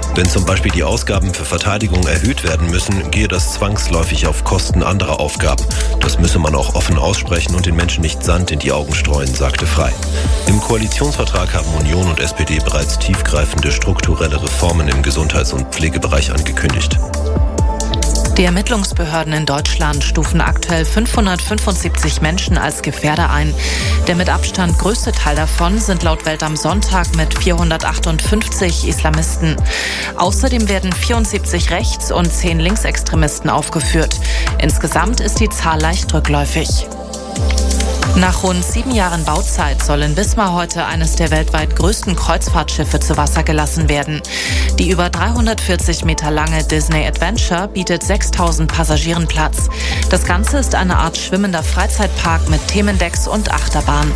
Wenn zum Beispiel die Ausgaben für Verteidigung erhöht werden müssen, gehe das zwangsläufig auf Kosten anderer Aufgaben. Das müsse man auch offen aussprechen und den Menschen nicht Sand in die Augen streuen, sagte Frey. Im Koalitionsvertrag haben Union und SPD bereits tiefgreifende strukturelle Reformen im Gesundheits- und Pflegebereich angekündigt. Die Ermittlungsbehörden in Deutschland stufen aktuell 575 Menschen als Gefährder ein. Der mit Abstand größte Teil davon sind laut Welt am Sonntag mit 458 Islamisten. Außerdem werden 74 Rechts- und 10 Linksextremisten aufgeführt. Insgesamt ist die Zahl leicht rückläufig. Nach rund 7 Jahren Bauzeit soll in Wismar heute eines der weltweit größten Kreuzfahrtschiffe zu Wasser gelassen werden. Die über 340 Meter lange Disney Adventure bietet 6.000 Passagieren Platz. Das Ganze ist eine Art schwimmender Freizeitpark mit Themendecks und Achterbahn.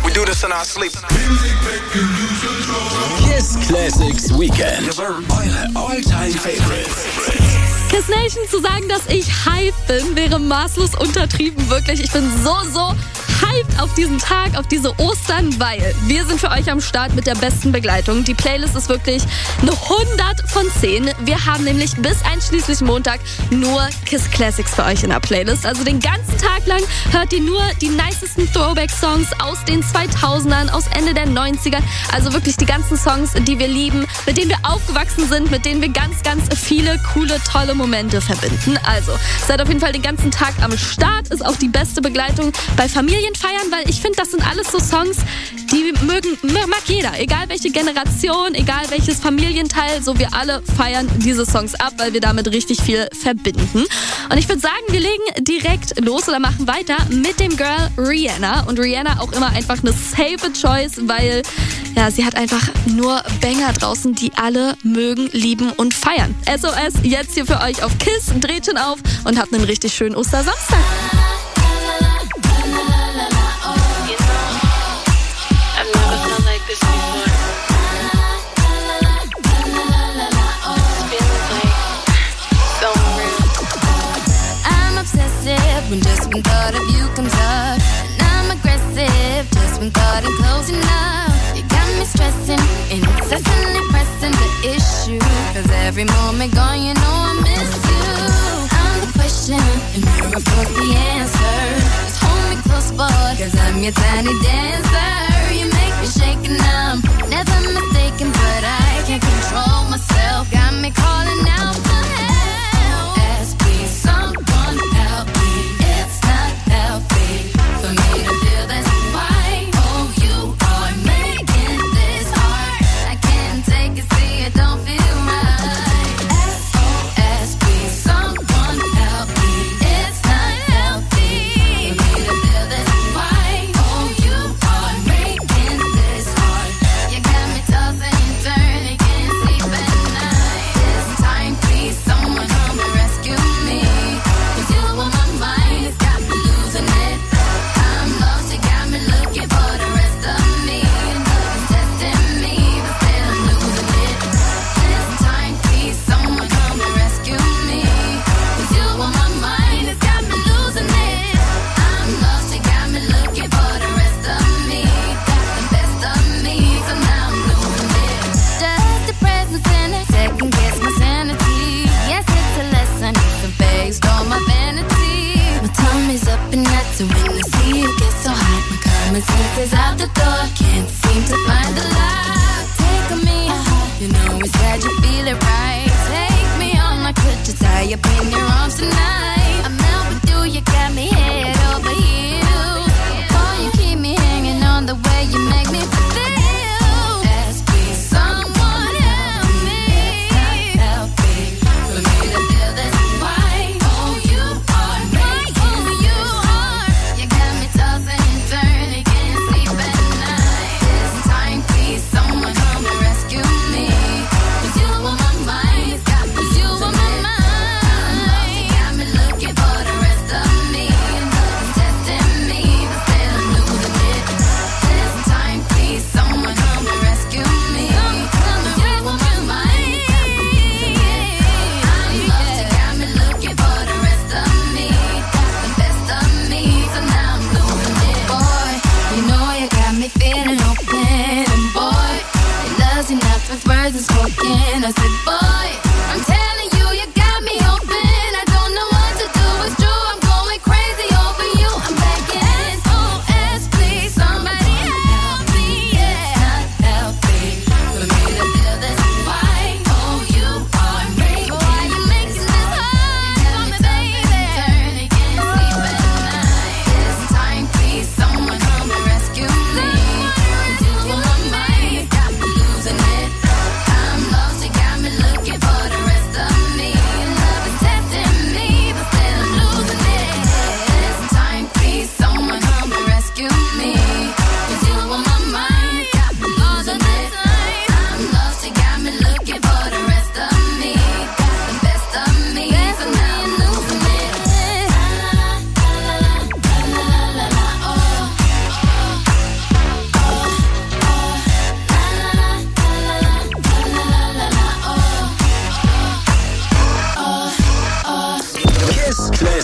Kiss Classics Weekend. Eure All-Time Favorites. Kiss Nation, zu sagen, dass ich hyped bin, wäre maßlos untertrieben. Wirklich, ich bin so hyped auf diesen Tag, auf diese Ostern, weil wir sind für euch am Start mit der besten Begleitung. Die Playlist ist wirklich eine 100 von 10. Wir haben nämlich bis einschließlich Montag nur Kiss Classics für euch in der Playlist. Also den ganzen Tag lang hört ihr nur die nicesten Throwback-Songs aus den 2000ern, aus Ende der 90er. Also wirklich die ganzen Songs, die wir lieben, mit denen wir aufgewachsen sind, mit denen wir ganz viele coole, tolle Momente verbinden. Also seid auf jeden Fall den ganzen Tag am Start. Ist auch die beste Begleitung bei Familienfeiern, weil ich finde, das sind alles so Songs, die mag jeder. Egal welche Generation, egal welches Familienteil, so wir alle feiern diese Songs ab, weil wir damit richtig viel verbinden. Und ich würde sagen, wir legen direkt los oder machen weiter mit dem Girl Rihanna. Und Rihanna auch immer einfach eine safe Choice, weil ja, sie hat einfach nur Banger draußen, die alle mögen, lieben und feiern. SOS jetzt hier für euch auf KISS. Dreht schon auf und habt einen richtig schönen Ostersamstag. When just when thought of you comes up, and I'm aggressive just when thought of closing up. You got me stressing, incessantly pressing the issue, cause every moment gone you know I miss you. I'm the question and you're of course the answer. Just hold me close boy, cause I'm your tiny dancer. You make me shake and I'm never mistaken, but I can't control myself. Got me calling out for help. Ask please someone help me. It's not healthy for me to feel this way. Oh, you are making this hard. I can't take it, see it don't feel right. SOS, please someone help me. It's not healthy for me to feel this way. Oh, you are making this hard. You got me tossing and turning, can't sleep at night. This time, please someone come and rescue me. 'Cause you on my mind, it's got me losing it. I'm lost, you got me looking for the rest of me. Nothing's testing me, but still I'm losing it. This time, please someone come and rescue me. 'Cause you on my mind, it's got me losing it. I'm lost, you got me looking for the rest of me. Got the best of me, so now I'm losing it. Just the presence in it, second guess my sanity. Yes, it's a lesson, it's a phase, all my vanity. My tummy's up and nuts, and when I see it get so hot, my common sense is out the door. Can't seem to find the light. Take on me, you know we said you feel it right. Take me on, I could just tie up in your arms tonight. I'm out with you, you got me head over heels. Boy, you keep me hanging on the way you make me feel. Ask please someone help me. It's not healthy for me to feel this way. Oh, you are making you hard. You got me tossing and turning, can't sleep at night. This time, please someone come and rescue me. 'Cause you on my mind, it's got me you on my mind. You got me looking for the rest of me. Nothing's testing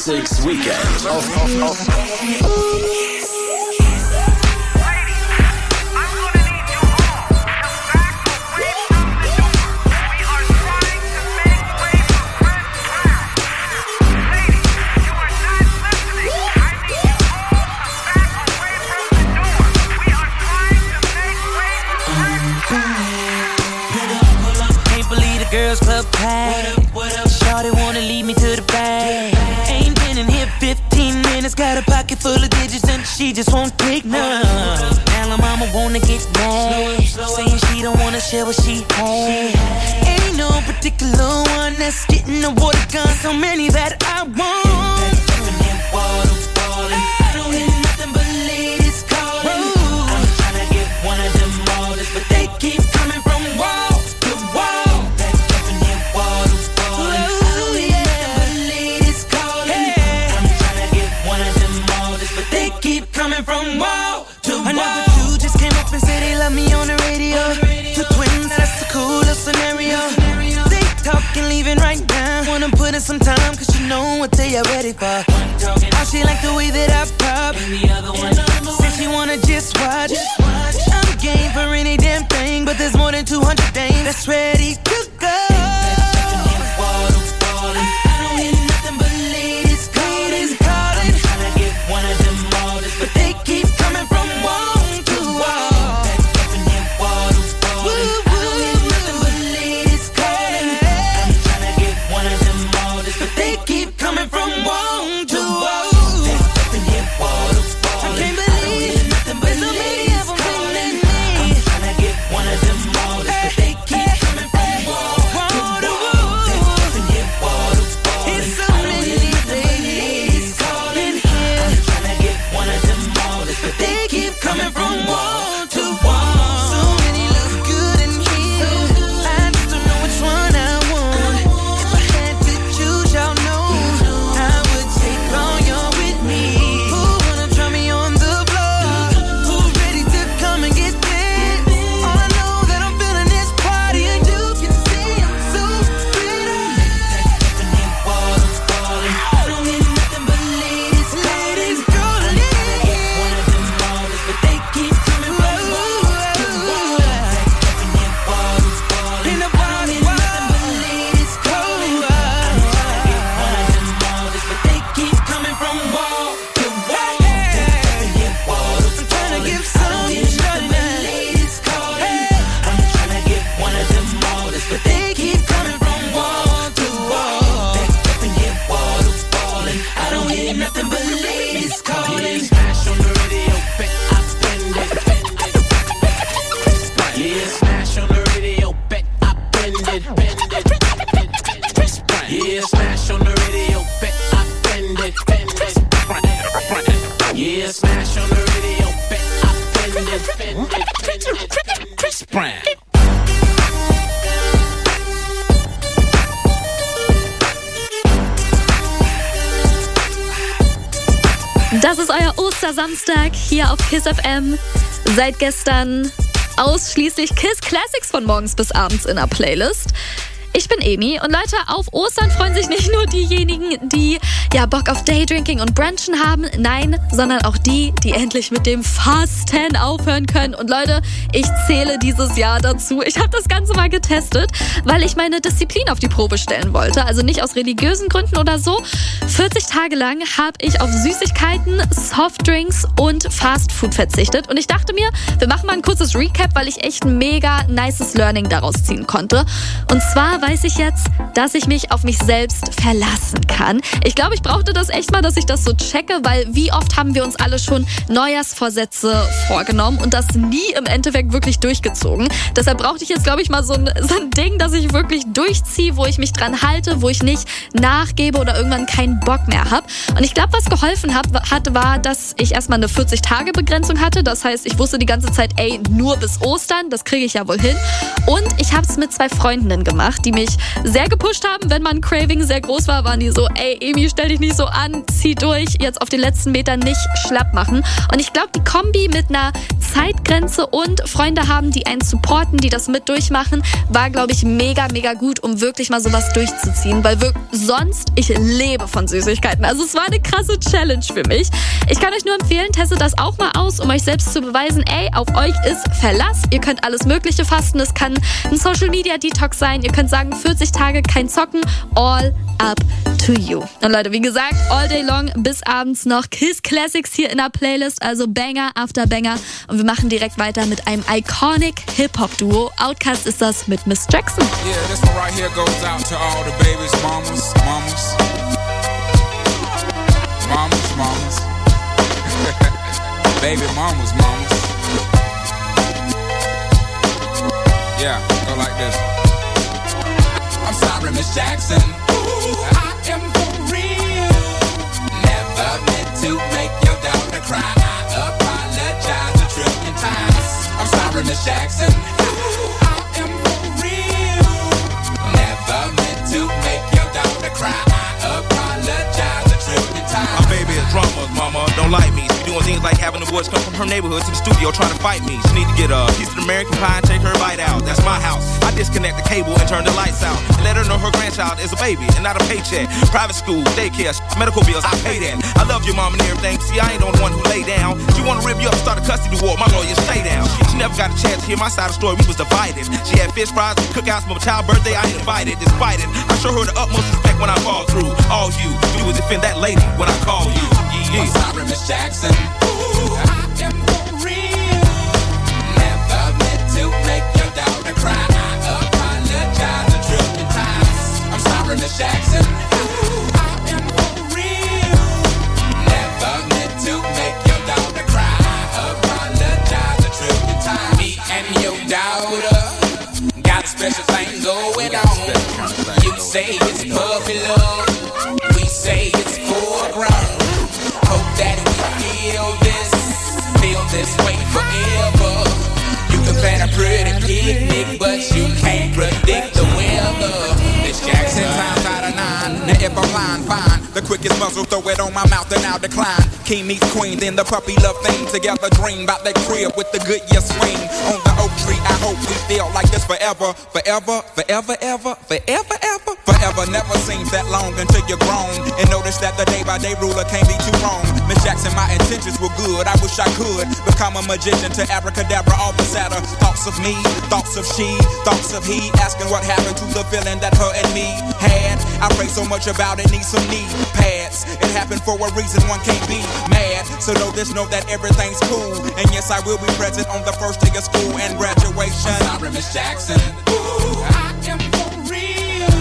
Classics Weekend auf Girls Club packed. Shawty wanna lead me to the bag. Ain't been in here 15 minutes. Got a pocket full of digits and she just won't take none. Now her mama wanna get mad, saying she don't wanna share what she had. Ain't no particular one that's getting the water gun. So many that I want. I don't hear nothing but ladies calling. I'm tryna get one of them orders, but they keep coming from wall to wall. Coming from wall to wall. Another dude just came up and said they love me on the radio. Two twins, that's the coolest scenario. They talking, leaving right now. Wanna put in some time, cause you know what they are ready for. How she like the way that I pop. Said she wanna just watch. I'm game for any damn thing, but there's more than 200 dames that's ready to go. I don't hear nothing but ladies calling. I'm tryna get one of them orders, but they keep coming from wall to wall. I don't hear nothing but ladies calling. I'm tryna get one of them orders, but they keep coming from wall to wall. I can't believe there's so many of them calling me. I'm tryna get one of them orders, but they keep coming from wall to wall. It's so many ladies calling here. I'm tryna get one of them orders, but they keep coming from wall to wall. So many look good in here. I just don't know which one I want. If I had to choose, y'all know I would take all y'all with me. Who wanna try me on the floor? Who's ready to come and get this? All I know that I'm feeling this party, and you can see I'm so pretty. I don't hear nothing but ladies calling. One of them orders, but they keep coming from wall to wall. In the party, nothing but ladies calling. I'm tryna get one of them orders, but they keep coming from wall to wall. I'm tryna give some shorty now. Ladies calling. I'm tryna get one of them orders, but they keep coming from wall to wall. I don't hear nothing but ladies calling. Smash on the radio, bet I bend it. Yeah, smash on the radio, bet I bend it. Yeah, smash on the radio, bet I bend it. Yeah, smash on the radio, bet I bend it. Chris Brown. Das ist euer Ostersamstag hier auf KISS FM. Seit gestern ausschließlich KISS Classics von morgens bis abends in der Playlist. Ich bin Emi und Leute, auf Ostern freuen sich nicht nur diejenigen, die Bock auf Daydrinking und Brunchen haben, nein, sondern auch die endlich mit dem Fasten aufhören können. Und Leute, ich zähle dieses Jahr dazu. Ich habe das Ganze mal getestet, weil ich meine Disziplin auf die Probe stellen wollte. Also nicht aus religiösen Gründen oder so. 40 Tage lang habe ich auf Süßigkeiten, Softdrinks und Fastfood verzichtet. Und ich dachte mir, wir machen mal ein kurzes Recap, weil ich echt ein mega nices Learning daraus ziehen konnte. Und zwar weiß ich jetzt, dass ich mich auf mich selbst verlassen kann. Ich glaube, ich brauchte das echt mal, dass ich das so checke, weil wie oft haben wir uns alle schon Neujahrsvorsätze vorgenommen und das nie im Endeffekt wirklich durchgezogen. Deshalb brauchte ich jetzt, glaube ich, mal so ein Ding, das ich wirklich durchziehe, wo ich mich dran halte, wo ich nicht nachgebe oder irgendwann keinen Bock mehr habe. Und ich glaube, was geholfen hat, war, dass ich erstmal eine 40-Tage-Begrenzung hatte. Das heißt, ich wusste die ganze Zeit, nur bis Ostern, das kriege ich ja wohl hin. Und ich habe es mit 2 Freundinnen gemacht, die mich sehr gepusht haben. Wenn mein Craving sehr groß war, waren die so, Emi, stell dich nicht so an, zieh durch, jetzt auf den letzten Metern nicht schlapp machen. Und ich glaube, die Kombi mit einer Zeitgrenze und Freunde haben, die einen supporten, die das mit durchmachen, war, glaube ich, mega, mega gut, um wirklich mal sowas durchzuziehen, weil sonst, ich lebe von Süßigkeiten. Also es war eine krasse Challenge für mich. Ich kann euch nur empfehlen, testet das auch mal aus, um euch selbst zu beweisen, ey, auf euch ist Verlass. Ihr könnt alles Mögliche fasten. Es kann ein Social-Media-Detox sein. Ihr könnt sagen, 40 Tage kein Zocken. All up to you. Und Leute, wie gesagt, all day long bis abends noch Kiss Classics hier in der Playlist. Also Banger after Banger. Und wir machen direkt weiter mit einem iconic Hip-Hop-Duo. Outkast ist das mit Miss Jackson. Yeah, this one right here goes out to all the babies, mamas. Baby mamas. Yeah, go like this. I'm sorry, Miss Jackson. Ooh, I am for real. Never meant to make your daughter cry. I apologize a trillion times. I'm sorry, Miss Jackson. Ooh, I am for real. Never meant to make your daughter cry. I apologize a trillion times. My baby is drama, mama. Don't like me. She doing things like having the boys come from her neighborhood to the studio trying to fight me. She need to get a piece of American pie and take her bite out. That's my house. I disconnect the cable and turn the lights out and let her know her grandchild is a baby and not a paycheck. Private school, daycare, medical bills, I pay that. I love your mom and everything. See, I ain't the one who lay down. She wanna rip you up, start a custody war. My lawyer, stay down. She never got a chance to hear my side of the story. We was divided. She had fish fries, cookouts for my child's birthday. I ain't invited. Despite it, I show her the utmost respect when I fall through. All you do is defend that lady when I call you. I'm sorry, Miss Jackson. Ooh, I am for real. Never meant to make your daughter cry. I apologize a trillion times. I'm sorry, Miss Jackson. Ooh, I am for real. Never meant to make your daughter cry. I apologize a trillion times. Me and your daughter got a special thing going on. You say it's puppy love. We say it's foreground. Hope that we feel this way forever. You can plan a pretty picnic, but you can't predict the weather. Miss Jackson times out of 9. Now if I'm lying, fine. The quickest muzzle, throw it on my mouth and I'll decline. King meets queen, then the puppy love thing. Together dream about that crib with the good year swing. On the oak tree, I hope we feel like this forever. Forever, forever, ever, forever, ever. Forever never seems that long until you're grown. And notice that the day by day ruler can't be too wrong. Miss Jackson, my intentions were good. I wish I could become a magician to abracadabra all the sadder. Thoughts of me, thoughts of she, thoughts of he. Asking what happened to the feeling that her and me had. I pray so much about it, need some knee pads. It happened for a reason, one can't be mad. So know this, know that everything's cool. And yes, I will be present on the first day of school and graduation. I'm sorry, Miss Jackson. Ooh, I am for real.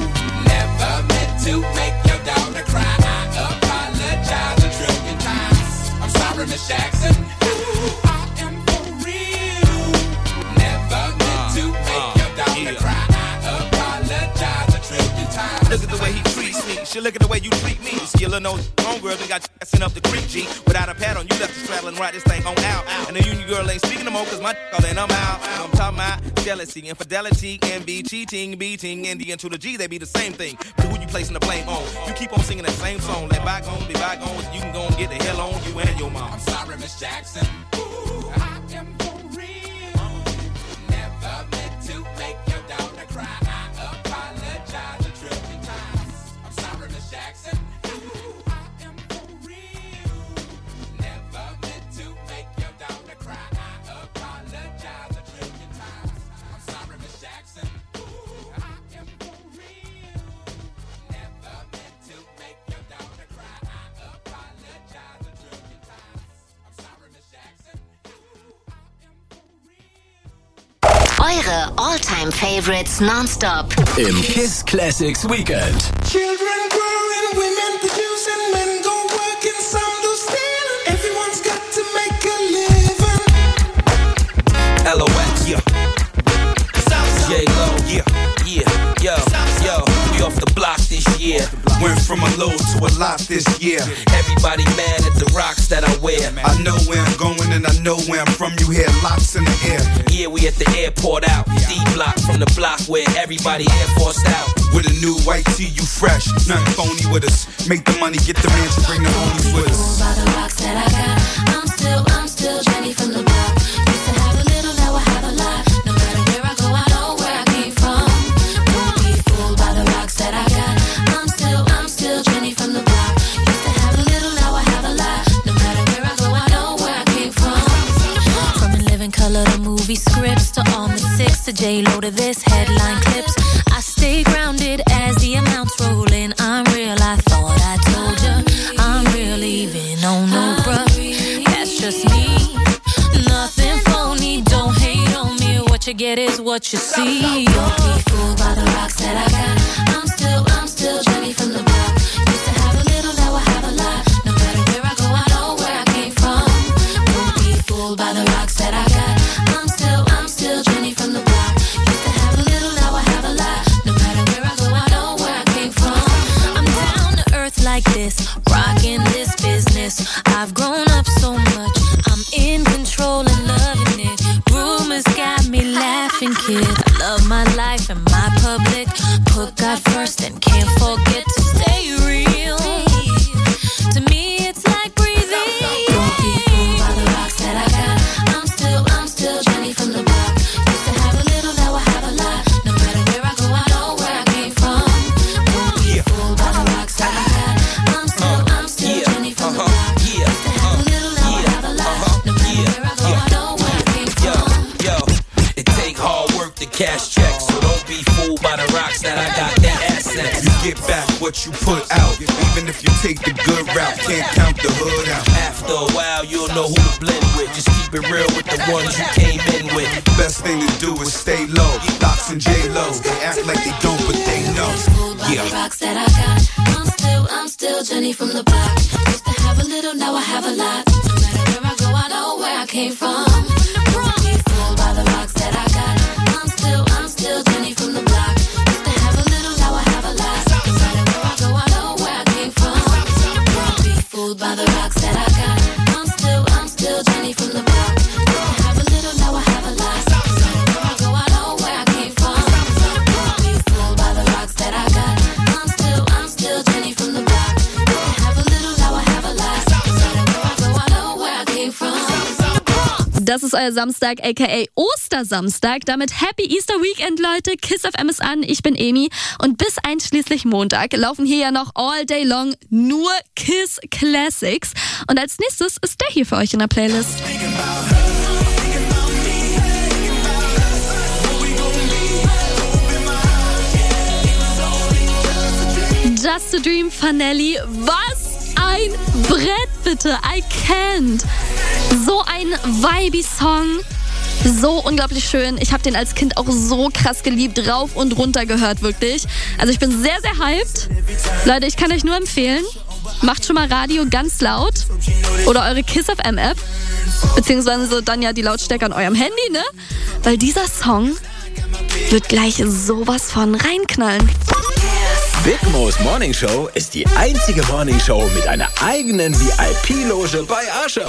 Never meant to make your daughter cry. I apologize a trillion times. I'm sorry, Miss Jackson. Ooh, I am for real. Never meant to make your daughter cry. I apologize a trillion times. Look at the way he treats me. She look at the way you treat me. Skillin' no homegirl done got you sent up the creek, G. Without a pad on, you left the straddle and ride this thing on out. And the union girl ain't speaking no more, cause my all in, I'm out. I'm talking about jealousy, infidelity, envy, cheating, beating, and the N to the G, they be the same thing. But who you placing the blame on? You keep on singing that same song. Let bygones be bygones, you can go and get the hell on you and your mom. I'm sorry, Miss Jackson. Ooh, I am for real. Never meant to make your daughter cry. I apologize a trillion times. I'm sorry, Miss Jackson. Ooh, I am for real. Never meant to make your daughter cry. I apologize a trillion times. I'm sorry, Miss Jackson. Ooh, I am for real. Never meant to make your daughter cry. I apologize a trillion times. I'm sorry, Miss Jackson. Ooh, I am for real. Eure All-Time-Favorites nonstop Im Kiss Classics Weekend. Children growing, women producing, men go working, some do stealing. Everyone's got to make a living. LOX, yeah. J-Lo, yeah, yo, we off the block this year. Went from a low to a lot this year. Everybody mad at the rocks that I wear. I know where I'm going and I know where I'm from. You hear locks in the air. Yeah, we at the airport out. D-block from the block where everybody Air Forced out. With a new white tee, you fresh. Nothing phony with us. Make the money, get the man to bring the homies with us. By the rocks that I got, I'm still Jenny from the block. to J-Lo to this headline clips. I stay grounded as the amounts roll in. I'm real, I thought I told you. I'm real, even on no bruh. That's just me. Nothing phony, don't hate on me. What you get is what you see. Don't be fooled by the rocks that I got. I'm still Jenny from the block. Used to have a little, now I have a lot. No matter where I go, I know where I came from. Don't be fooled by the rocks that I got. I'm still Jenny from the block. Used to have a little, now I have a lot. No matter where I go, I know where I came from. I'm down to earth like this, rocking this business. I've grown up so much, I'm in control and loving it. Rumors got me laughing, kid. I love my life and my public. Put God first and can't forget to stay real. To me, it's like breathing. Don't be fooled by the rocks that I got. I'm still Jenny from the block. Used to have a little, now I have a lot. No matter where I go, I know where I came from. Don't be fooled by the rocks that I got. I'm still Jenny from the block. Used to have a little, now I have a lot. No matter where I go, I know where I came from. Yo, it take hard work to cash checks, so don't be fooled by the rocks that I got. That assets. You get back what you put out, even if you take the good route. Can't count the hood out. After a while, you'll know who to blend with. Just keep it real with the ones you came in with. Best thing to do is stay low. Docs and J-Lo, they act like they don't, but they know. Yeah. The rocks that I got. I'm still Jenny from the block. Used to have a little, now I have a lot. No matter where I go, I know where I came from. Don't be fooled by the rocks that I got. I'm still Jenny from the block. Used to have a little, now I have a lot. No matter where I go, I know where I came from. Don't be fooled by the rocks that I got. I'm still Jenny from the block. Used to have a little, now I have a lot. No matter where I go, I know where I came from. Don't be fooled by the rocks that I got. I'm still Jenny from the block. Used to have a little, now I have a lot. No matter where I go, I know where I came from. Das ist euer Samstag, aka Ostersamstag. Damit Happy Easter Weekend, Leute. Kiss FM ist an, ich bin Emi. Und bis einschließlich Montag laufen hier ja noch all day long nur Kiss Classics. Und als nächstes ist der hier für euch in der Playlist. Just a Dream von Nelly. Was ein Brett, bitte. I can't. So ein vibey-Song. So unglaublich schön. Ich habe den als Kind auch so krass geliebt, rauf und runter gehört, wirklich. Also ich bin sehr, sehr hyped. Leute, ich kann euch nur empfehlen, macht schon mal Radio ganz laut oder eure Kiss FM App, beziehungsweise dann ja die Lautstärke an eurem Handy, ne? Weil dieser Song wird gleich sowas von reinknallen. Big Mo's Morning Show ist die einzige Morning Show mit einer eigenen VIP-Loge bei Usher.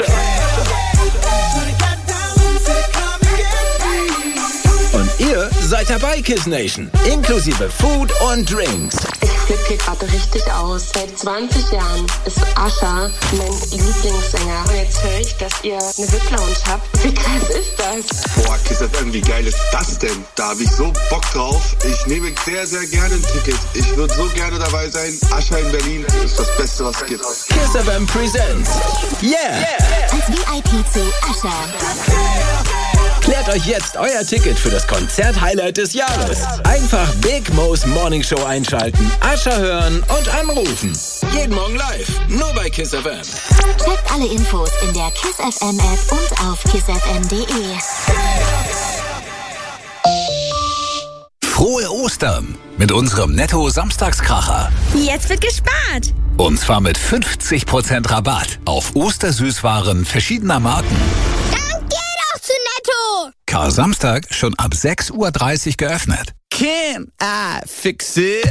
Und ihr seid dabei, Kiss Nation, inklusive Food und Drinks. Ich flippe hier gerade richtig aus. Seit 20 Jahren ist Usher mein Lieblingssänger. Und jetzt höre ich, dass ihr eine VIP-Lounge habt. Wie krass ist das? Boah, Kiss FM, wie geil ist das denn? Da habe ich so Bock drauf. Ich nehme sehr, sehr gerne ein Ticket. Ich würde so gerne dabei sein. Usher in Berlin ist das Beste, was es gibt. Kiss FM Presents. Yeah! Als VIP zu Usher. Klärt euch jetzt euer Ticket für das Konzert-Highlight des Jahres. Einfach Big Mo's Morning Show einschalten, Usher hören und anrufen. Jeden Morgen live, nur bei Kiss FM. Checkt alle Infos in der Kiss FM App und auf kissfm.de. Frohe Ostern mit unserem Netto-Samstagskracher. Jetzt wird gespart. Und zwar mit 50% Rabatt auf Ostersüßwaren verschiedener Marken. Zu Netto! Kar-Samstag schon ab 6:30 Uhr geöffnet. Can I fix it?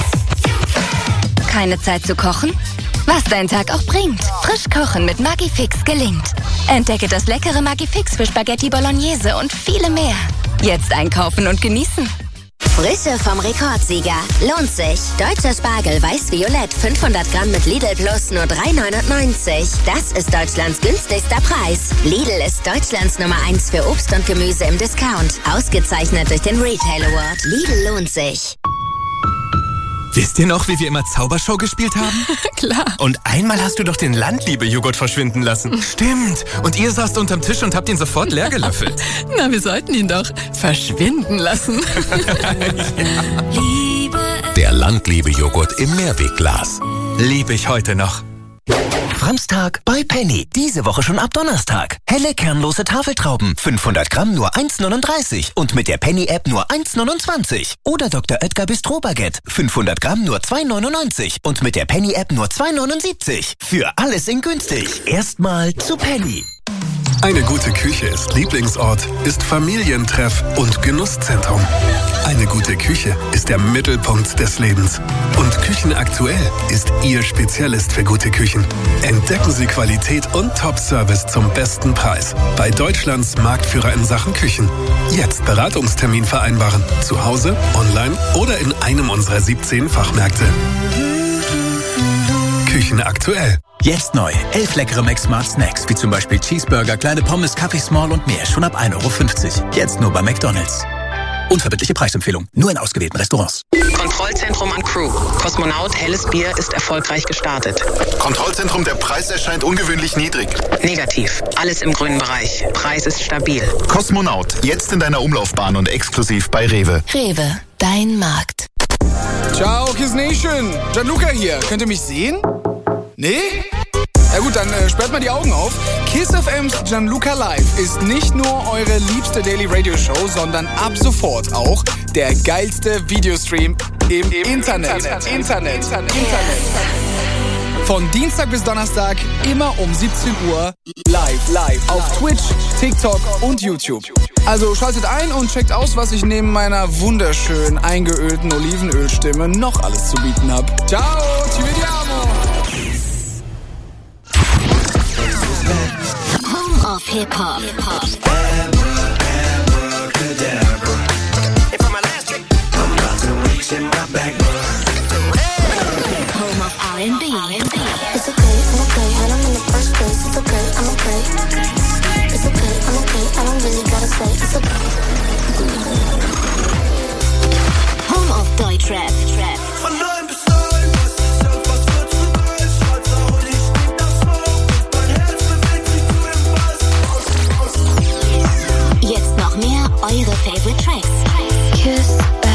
Keine Zeit zu kochen? Was dein Tag auch bringt. Frisch kochen mit Maggi-Fix gelingt. Entdecke das leckere Maggi-Fix für Spaghetti Bolognese und viele mehr. Jetzt einkaufen und genießen. Frische vom Rekordsieger. Lohnt sich. Deutscher Spargel weiß-violett 500 Gramm mit Lidl Plus nur 3,99. Das ist Deutschlands günstigster Preis. Lidl ist Deutschlands Nummer 1 für Obst und Gemüse im Discount. Ausgezeichnet durch den Retail Award. Lidl lohnt sich. Wisst ihr noch, wie wir immer Zaubershow gespielt haben? Klar. Und einmal hast du doch den Landliebe-Joghurt verschwinden lassen. Stimmt. Und ihr saßt unterm Tisch und habt ihn sofort leer gelöffelt. Na, wir sollten ihn doch verschwinden lassen. Der Landliebe-Joghurt im Mehrwegglas. Liebe ich heute noch. Framstag bei Penny. Diese Woche schon ab Donnerstag. Helle kernlose Tafeltrauben. 500 Gramm nur 1,39. Und mit der Penny-App nur 1,29. Oder Dr. Oetker Bistro Baguette. 500 Gramm nur 2,99. Und mit der Penny-App nur 2,79. Für alles in günstig. Erstmal zu Penny. Eine gute Küche ist Lieblingsort, ist Familientreff und Genusszentrum. Eine gute Küche ist der Mittelpunkt des Lebens. Und Küchenaktuell ist Ihr Spezialist für gute Küchen. Entdecken Sie Qualität und Top-Service zum besten Preis. Bei Deutschlands Marktführer in Sachen Küchen. Jetzt Beratungstermin vereinbaren. Zu Hause, online oder in einem unserer 17 Fachmärkte. Küchenaktuell. Jetzt neu. 11 leckere Mac Smart Snacks, wie zum Beispiel Cheeseburger, kleine Pommes, Kaffee Small und mehr. Schon ab 1,50 €. Jetzt nur bei McDonald's. Unverbindliche Preisempfehlung. Nur in ausgewählten Restaurants. Kontrollzentrum an Crew. Kosmonaut Helles Bier ist erfolgreich gestartet. Kontrollzentrum, der Preis erscheint ungewöhnlich niedrig. Negativ. Alles im grünen Bereich. Preis ist stabil. Kosmonaut. Jetzt in deiner Umlaufbahn und exklusiv bei Rewe. Rewe. Dein Markt. Ciao, Kiss Nation. Gianluca hier. Könnt ihr mich sehen? Nee? Ja gut, dann sperrt mal die Augen auf. Kiss FM's Gianluca Live ist nicht nur eure liebste Daily Radio Show, sondern ab sofort auch der geilste Videostream im Internet. Von Dienstag bis Donnerstag immer um 17 Uhr live auf Twitch, TikTok und YouTube. Also schaltet ein und checkt aus, was ich neben meiner wunderschön eingeölten Olivenölstimme noch alles zu bieten habe. Ciao, ci vediamo! Home of Hip-Hop. Home of R&B. It's okay, I'm okay. I don't in the first place. It's okay, I'm okay. It's okay, I'm okay. I don't really gotta say it's okay. Home of Deutschrap. Jetzt noch mehr eure Favorite Tracks. Kiss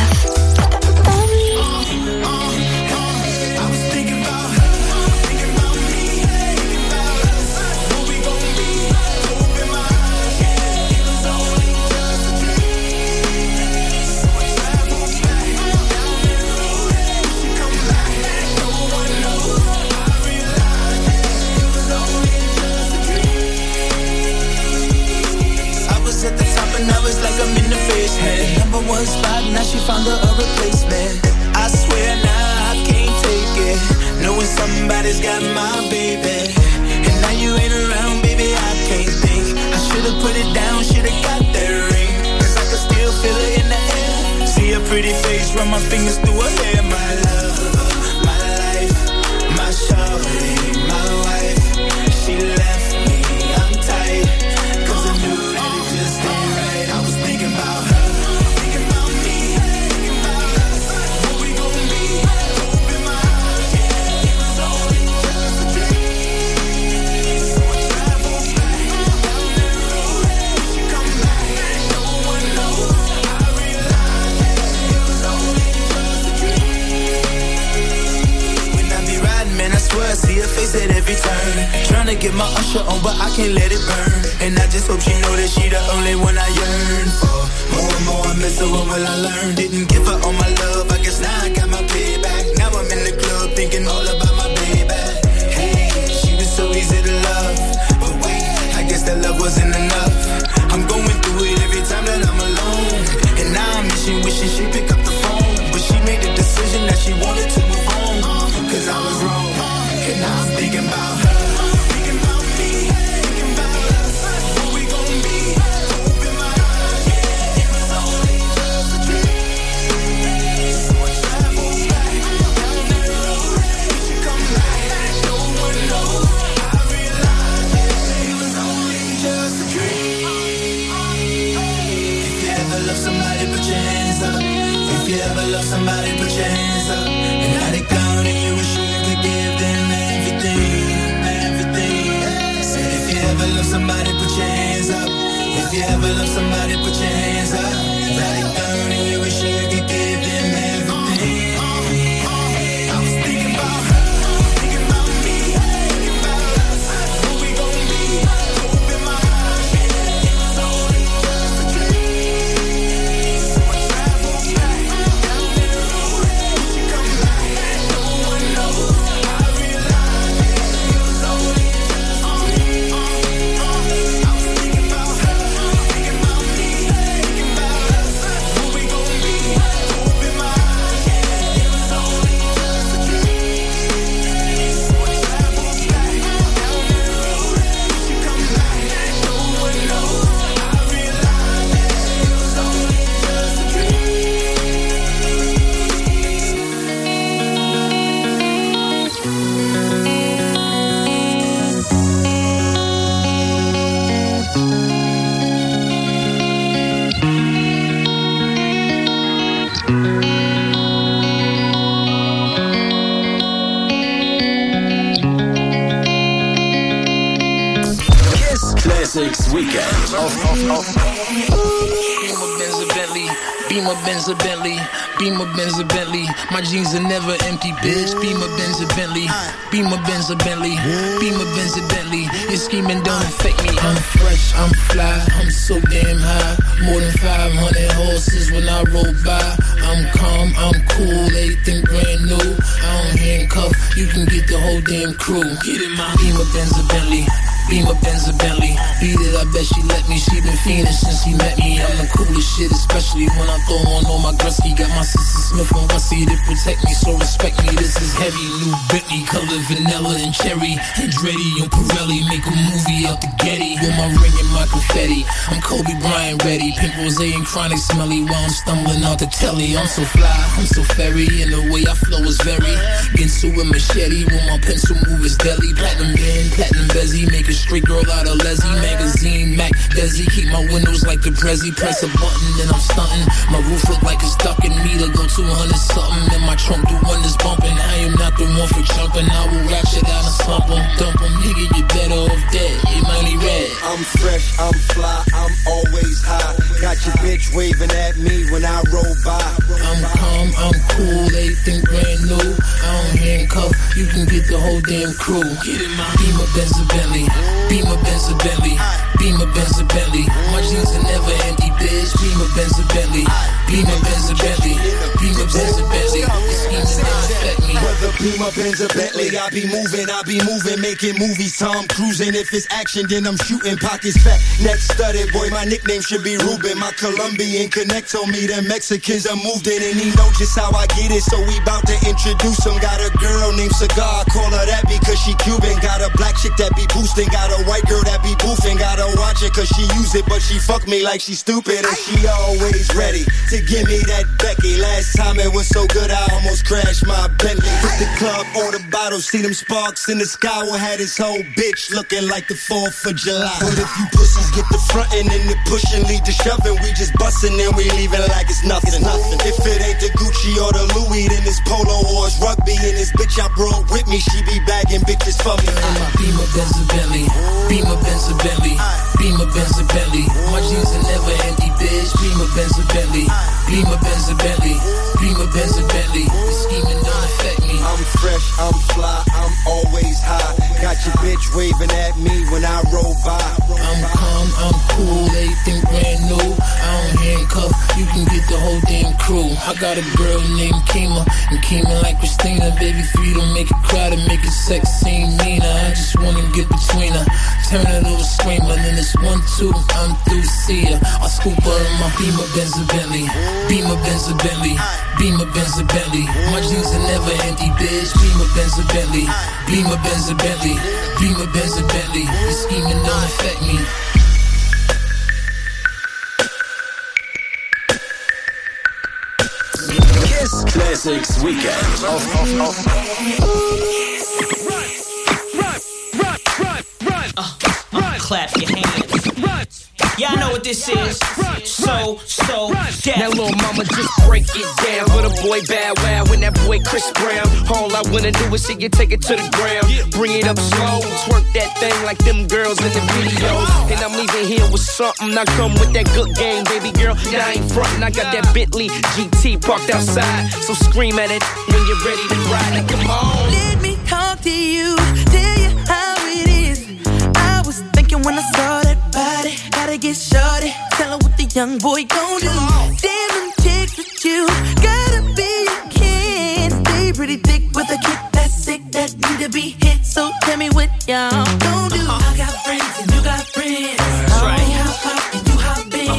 one spot, now she found her a replacement. I swear now I can't take it, knowing somebody's got my baby. And now you ain't around, baby, I can't think. I should've put it down, should've got that ring, cause I can still feel it in the air. See her pretty face, run my fingers through her hair. My love, my life, my shawty, my wife. She left me, I'm tight, cause I knew that it just ain't right. I was thinking about her. I see her face at every turn, trying to get my usher on, but I can't let it burn. And I just hope she know that she the only one I yearn for. More and more I miss her, what will I learn? Didn't give her all my love, I guess now I got my payback. Now I'm in the club thinking all about my baby. Hey, she was so easy to love, but wait, I guess that love wasn't enough. I'm going through it every time that I'm alone, and now I'm wishing she pick up the phone, but she made the decision that she wanted to move on, cause I was wrong. And now I'm thinking about her, thinking about me, thinking about us, what we gon' be. Open my eyes, yeah, it was only just a dream. So I travel back down that road, we should come back. No one knows. I realize, yeah, it was only just a dream. If you ever love somebody, put your hands up. If you ever love somebody, put your hands up. And somebody, put your hands up. If you ever love somebody, put your hands up. Let it burn and you wish you could give them everything. I was thinking about her, thinking about me, thinking about us. Who we gon' be? Hope in my eyes, yeah, it was only just a dream. So I travel back down that road. When she come back, no one knows. I realized it was only just a dream. I was thinking about her, thinking about me, thinking about us. Who we gon' be? Hope in my eyes, yeah, it was only just a dream. So I travel back down that road. When she come back, no one knows. I realized it was only just a dream. Kiss Classics Weekend auf Beamer, Benz, a Bentley. Beamer, Benz, a Bentley. Beamer, Benz, a Bentley. My jeans are never empty, bitch. Beamer, Benz, a Bentley. Beamer, Benz, a Bentley. Beamer, Benz, a Bentley. Your scheming don't affect me. I'm fresh, I'm fly, I'm so damn high. More than 500 horses when I roll by. I'm calm, I'm cool, everything brand new. I don't handcuff, you can get the whole damn crew. Get in my Beamer, Benz, a Bentley. Beamer, Benz, a Bentley. Beat it, I bet she let me. She been fiending since he met me. I'm the coolest shit, especially when I throw on all my Gretzky. Got my sister Smith and Wessie to protect me, so respect me. This is heavy, new Bentley, color vanilla and cherry. Andretti on Pirelli, make a movie out the Getty. With my ring and my confetti, I'm Kobe Bryant ready. Pink rose and chronic smelly while I'm stumbling out the telly. I'm so fly, I'm so fairy, and the way I flow is very Ginsu with machete. When my pencil move is deadly. Platinum band, platinum bezzy, make a straight girl out of Leslie. Magazine, Mac, Desi, keep my windows like the Prezi. Press a button and I'm stunting. My roof look like it's stuck in me to go 200 something. And my trunk do wonders bumping. I am not the one for jumping. I will ratchet out and slump 'em, dump 'em. Nigga, you better off dead. You money red. I'm fresh, I'm fly, I'm always high. Got your bitch waving at me when I roll by. I'm calm, I'm cool, everything brand new. I don't handcuff, you can get the whole damn crew. Get in my Beamer, Benz, a Bentley. Beamer, Benz, a Bentley. Beamer, Benz, a Bentley. My jeans are never empty, bitch. Beamer, Benz, a Bentley. Beamer, Benz, a Bentley. Beamer, Benz, a Bentley. Your schemes don't affect me. Whether Beamer, Benz, or Bentley, I be moving, making movies. Tom cruising. If it's action, then I'm shooting. Pockets fat, neck studded. Boy, my nickname should be Ruben. My Colombian connect told me the Mexicans are moved in, and he know just how I get it. So we bout to introduce him. Got a girl named Cigar, I call her that because she Cuban. Got a black chick that be boosting. Got a white girl that be boofing. Gotta watch it cause she use it, but she fuck me like she stupid. And she always ready to give me that Becky. Last time it was so good, I almost crashed my Bentley. Hit the club, order bottles, see them sparks in the sky. We had his whole bitch looking like the 4th of July. But if you pussies get the frontin' and the pushing lead to shoving, we just bustin' and we leaving like it's nothing. If it ain't the Gucci or the Louis, then it's polo or it's rugby. And this bitch I brought with me, she be bagging bitches for me. Beamer, Benz, a Bentley. Beamer, Benz, a Bentley. Beamer, Benz, a Bentley. My jeans are never empty, bitch. Beamer, Benz, a Bentley. Beamer, Benz, a Bentley. Beamer, Benz, a Bentley. The scheming don't affect me. I'm fresh, I'm fly, I'm always high. Got your bitch waving at me when I roll by. I'm calm, I'm cool, everything brand new. I don't handcuff, you can get the whole damn crew. I got a girl named Kima, and Kima like Christina. Baby, if you don't make it cry to make it sex seem meaner. I just wanna get between her, turn her to a screamer. Then it's 1, 2, I'm through to see her. I scoop her in my Beamer, Benz, a Bentley. Beamer, Benz, a Bentley. Beamer, Benz, a Bentley. My jeans are never empty, bitch. Beamer, Benz, a Bentley. Beamer, Benz, a Bentley. Beamer, Benz, a Bentley. The scheming don't affect me. Kiss Classics Weekend auf Run, clap your hands. Run. Y'all know what this is. So, yeah. Now, little mama, just break it down for the boy Bow Wow and that boy Chris Brown. All I wanna do is see you take it to the ground. Bring it up slow, twerk that thing like them girls in the videos. And I'm leaving here with something. I come with that good game, baby girl. Now I ain't frontin', I got that Bentley GT parked outside. So scream at it when you're ready to ride it. Come on. Let me talk to you, tell you how it is. I was thinking when I saw that body, gotta get shorty. Tell her what the young boy gon' do. Damn them chicks with you, gotta be a kid. Stay pretty thick with a kick that's sick that need to be hit. So tell me what y'all gon' do. I got friends and you got friends. That's right. They hop out and you hop in.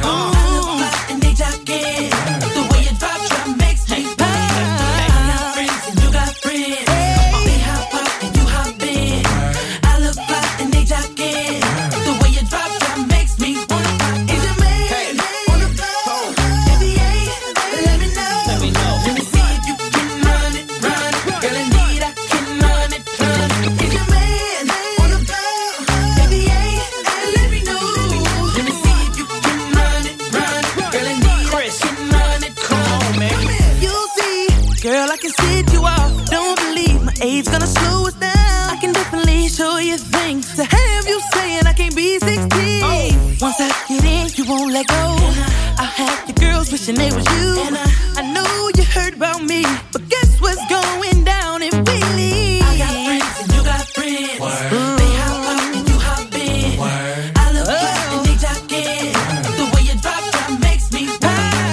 I look fly and they jockin'. The way you drop makes me pop. I got friends and you got friends. They hop out and you hop in. I look fly and they jockin'. The way you drop makes me wanna pop. Is your man on the floor? NBA, let me know. Let me see if you can run it. Girl, indeed I can run it. Is your man on the floor? NBA, let me know. Let me see if you can run it. Girl, indeed Chris, I can run it. come on, man. You'll see, girl, I can set you off. Don't believe my age gonna slow us down. I can definitely show you things to have you saying I can't be 16. Once I get in, you won't let go. I have your girls wishing they was you. And I know you heard about me, but guess what's going down if we leave? I got friends and you got friends. Word. They hop out and you hop in. Word. I look fly and they jockin'. The way you drop makes me pop.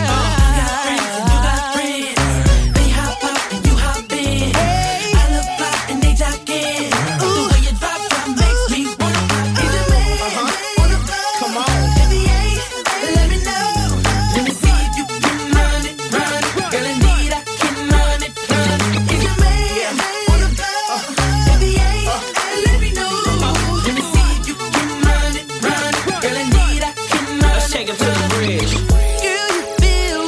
I got friends and you got friends. They hop out and you hop in. I look fly and they jockin'. The way you drop makes me wanna pop. Is your man on the floor? Come on. NBA, let me know. Let me see if you can run it. Girl, indeed I can run it. Is your man on the floor? NBA, let me know. Let me see if you can run it. Girl, indeed I can run it. Let's take it to the bridge. Girl, you feel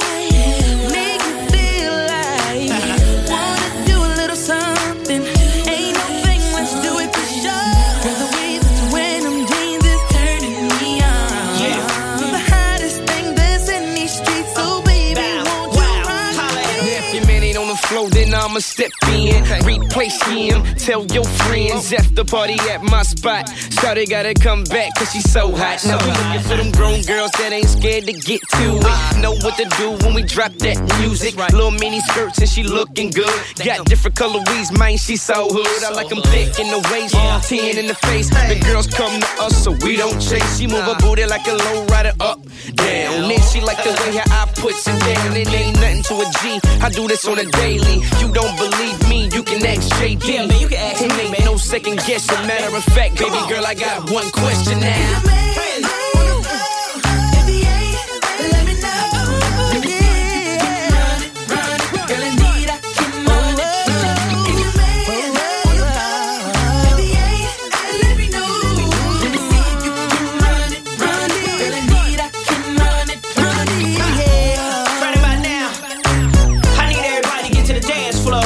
right, make me feel like wanna do a little something. Ain't no thing, let's do it for sure. Girl, the way that you wear them jeans is turning me on. The hottest thing that's in these streets, so baby, won't you rock me? If your man ain't on the floor, then I'ma step in. Replace him, tell your friends after party at my spot. Shawty gotta come back cause she's so hot. Now we looking for them grown girls that ain't scared to get to it. Know what to do when we drop that music. Little mini skirts and she looking good. Got different color weeds, man, she so hood. I like them thick in the waist, 10 in the face. The girls come to us so we don't chase. She move her booty like a low rider up, down. Then she like the way her eye puts it down. It ain't nothing to a G, I do this on a daily. You don't believe me, you can ask JD. Yeah, man, you can ask me, It ain't man. no second guessing. Matter of fact, baby girl, I got one question now. Right about now, I need everybody to get to the dance floor.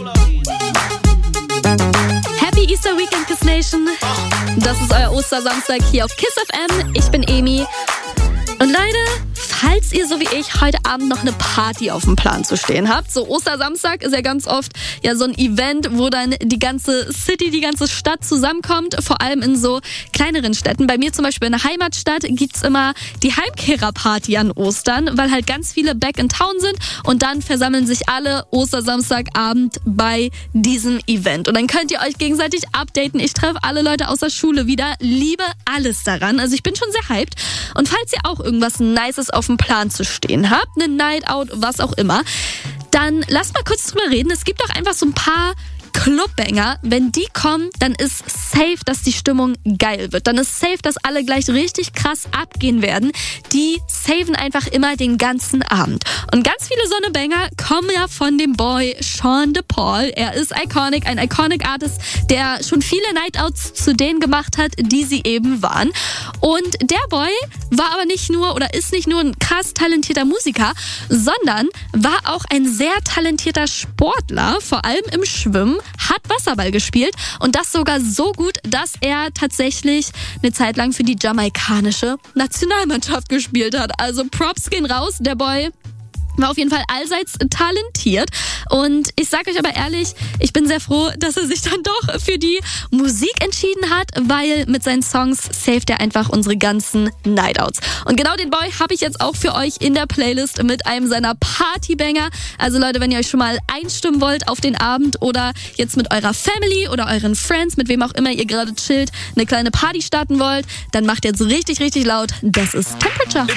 Happy Easter Weekend, Kiss Nation. Das ist euer Ostersamstag hier auf Kiss FM. Ich bin Emi. Und Leute, falls ihr so wie ich heute Abend noch eine Party auf dem Plan zu stehen habt, so Ostersamstag ist ja ganz oft ja so ein Event, wo dann die ganze City, die ganze Stadt zusammenkommt, vor allem in so kleineren Städten. Bei mir zum Beispiel in der Heimatstadt gibt's immer die Heimkehrerparty an Ostern, weil halt ganz viele back in town sind und dann versammeln sich alle Ostersamstagabend bei diesem Event. Und dann könnt ihr euch gegenseitig updaten. Ich treffe alle Leute aus der Schule wieder, liebe alles daran. Also ich bin schon sehr hyped. Und falls ihr auch irgendwas Nices auf dem Plan zu stehen habt, eine Night Out, was auch immer, dann lasst mal kurz drüber reden. Es gibt auch einfach so ein paar Clubbanger, wenn die kommen, dann ist safe, dass die Stimmung geil wird. Dann ist safe, dass alle gleich richtig krass abgehen werden. Die saven einfach immer den ganzen Abend. Und ganz viele Sonnebanger kommen ja von dem Boy Sean DePaul. Er ist iconic, ein iconic Artist, der schon viele Nightouts zu denen gemacht hat, die sie eben waren. Und der Boy war aber nicht nur oder ist nicht nur ein krass talentierter Musiker, sondern war auch ein sehr talentierter Sportler, vor allem im Schwimmen, hat Wasserball gespielt und das sogar so gut, dass er tatsächlich eine Zeit lang für die jamaikanische Nationalmannschaft gespielt hat. Also Props gehen raus, der Boy war auf jeden Fall allseits talentiert. Und ich sage euch aber ehrlich, ich bin sehr froh, dass er sich dann doch für die Musik entschieden hat, weil mit seinen Songs saved er einfach unsere ganzen Nightouts. Und genau den Boy habe ich jetzt auch für euch in der Playlist mit einem seiner Partybanger. Also Leute, wenn ihr euch schon mal einstimmen wollt auf den Abend oder jetzt mit eurer Family oder euren Friends, mit wem auch immer ihr gerade chillt, eine kleine Party starten wollt, dann macht jetzt richtig, richtig laut. Das ist Temperature.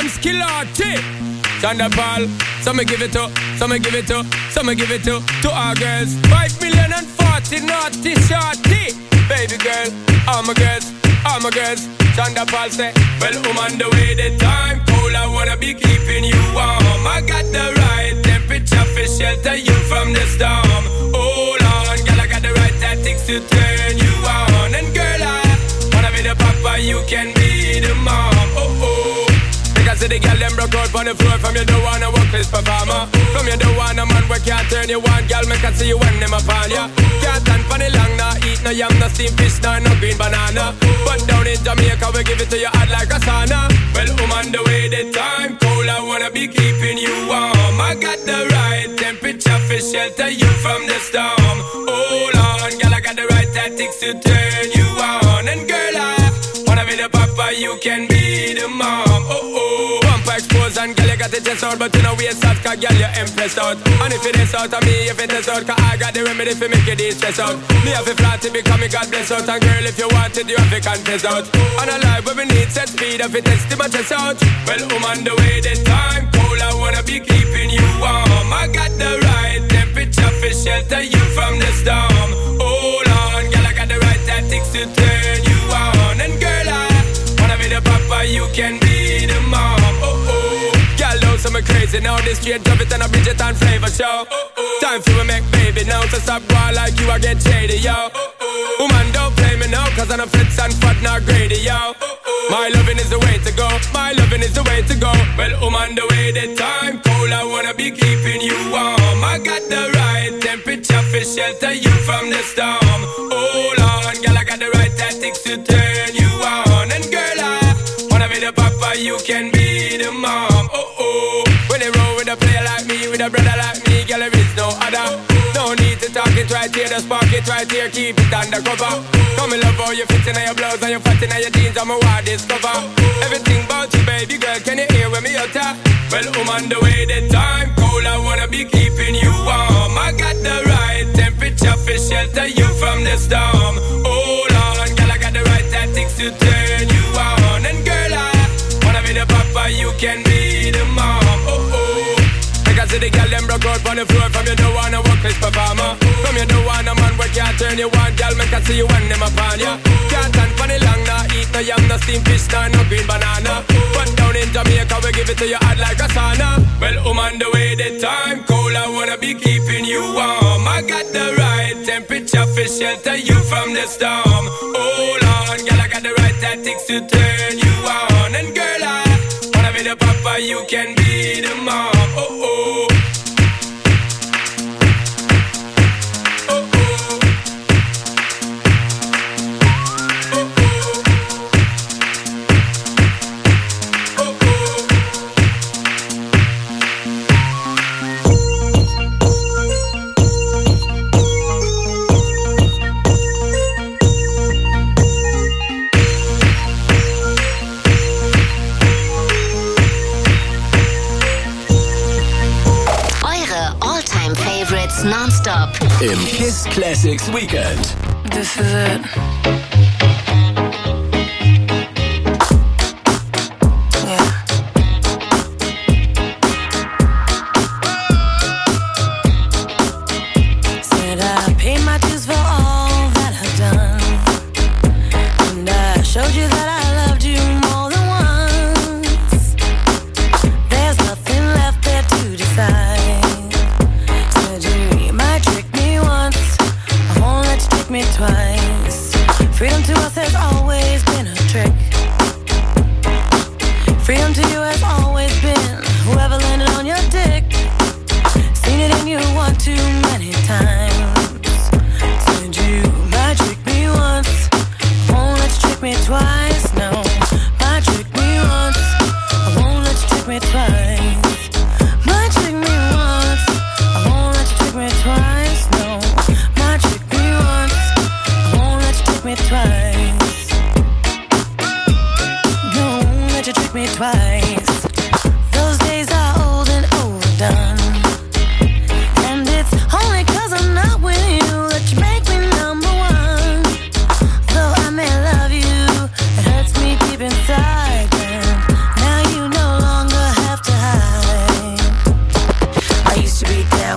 Thunderball, some give it to, some give it to, some give it to our girls. 5,040,000 naughty shorty. Baby girl, all my girls, all my girls. Thunderball say, well, on the way, the time cold, I wanna be keeping you warm. I got the right temperature for shelter you from the storm. Hold on, girl, I got the right tactics to turn you on. And girl, I wanna be the papa, you can be the mom. See the girl them broke out on the floor. From you don't wanna work this performer. From you don't want a man where can't turn you on. Girl, make I see you when them upon ya. Can't stand for the long, nah. Eat no yam, no steamed fish, no green banana. But down in Jamaica we give it to you hot like a sauna. Well, on the way, the time cold, I wanna be keeping you warm. I got the right temperature for shelter you from the storm. Hold on, girl, I got the right tactics to turn you on. And girl, I wanna be the papa, you can be the mom. Expose and girl, you got the chest out, but you know we out, cause girl, you impressed out. And if it is out of me, if it is out, cause I got the remedy for make you de-stress out. Me have a flat to become a God bless out. And girl, if you want it, you have to confess out. And a life where we need set speed, if it is to my chest out. Well, on the way, the time cold, I wanna be keeping you warm. I got the right temperature for shelter you from the storm. Hold on, girl, I got the right tactics to turn you on. And girl, I wanna be the papa, you can be the mom. So me crazy now, this straight drop it and a Bridget and flavor show. Time for me make baby now, so stop going like you, I get shady, yo. Woman, don't play me now, cause I'm a fits and fat, not greedy, yo. My loving is the way to go, my loving is the way to go. Well, on the way, the time cold, I wanna be keeping you warm. I got the right temperature for shelter you from the storm. Hold on, girl, I got the right tactics to turn you on. And girl, I wanna be the papa, you can be the mom. When they roll with a player like me, with a brother like me, girl, there is no other. No need to talk it right here, the spark it right here, keep it undercover. Come and love how you fit in your blouse and you fat in your jeans, I'm a wild discover. Everything about you, baby girl, can you hear when me utter? Well, on the way, the time cold, I wanna be keeping you warm. I got the right temperature for shelter you from the storm. Hold on, girl, I got the right tactics to turn you on. And girl, I wanna be the papa, you can be the mom. See the girl them broke out on the floor. From you don't wanna work this performer. From you don't want a man where can't turn you on. Girl, make I see you when them upon ya. Can't stand for the long, nah. Eat no yam, no steamed fish, no green banana. But down in Jamaica we give it to you hot like a sauna. Well, on the way, the time cold, I wanna be keeping you warm. I got the right temperature for shelter you from the storm. Hold on, girl, I got the right tactics to turn you on. And girl, I wanna be the papa, you can be the mom. Non-stop im Kiss Classics Weekend. This is it. Said I paid my dues for all that I've done, and I showed you that I loved you more than once. There's nothing left there to decide. Me twice. Freedom to us has always been a trick. Freedom to you has always been whoever landed on your dick. Seen it in you one too many times.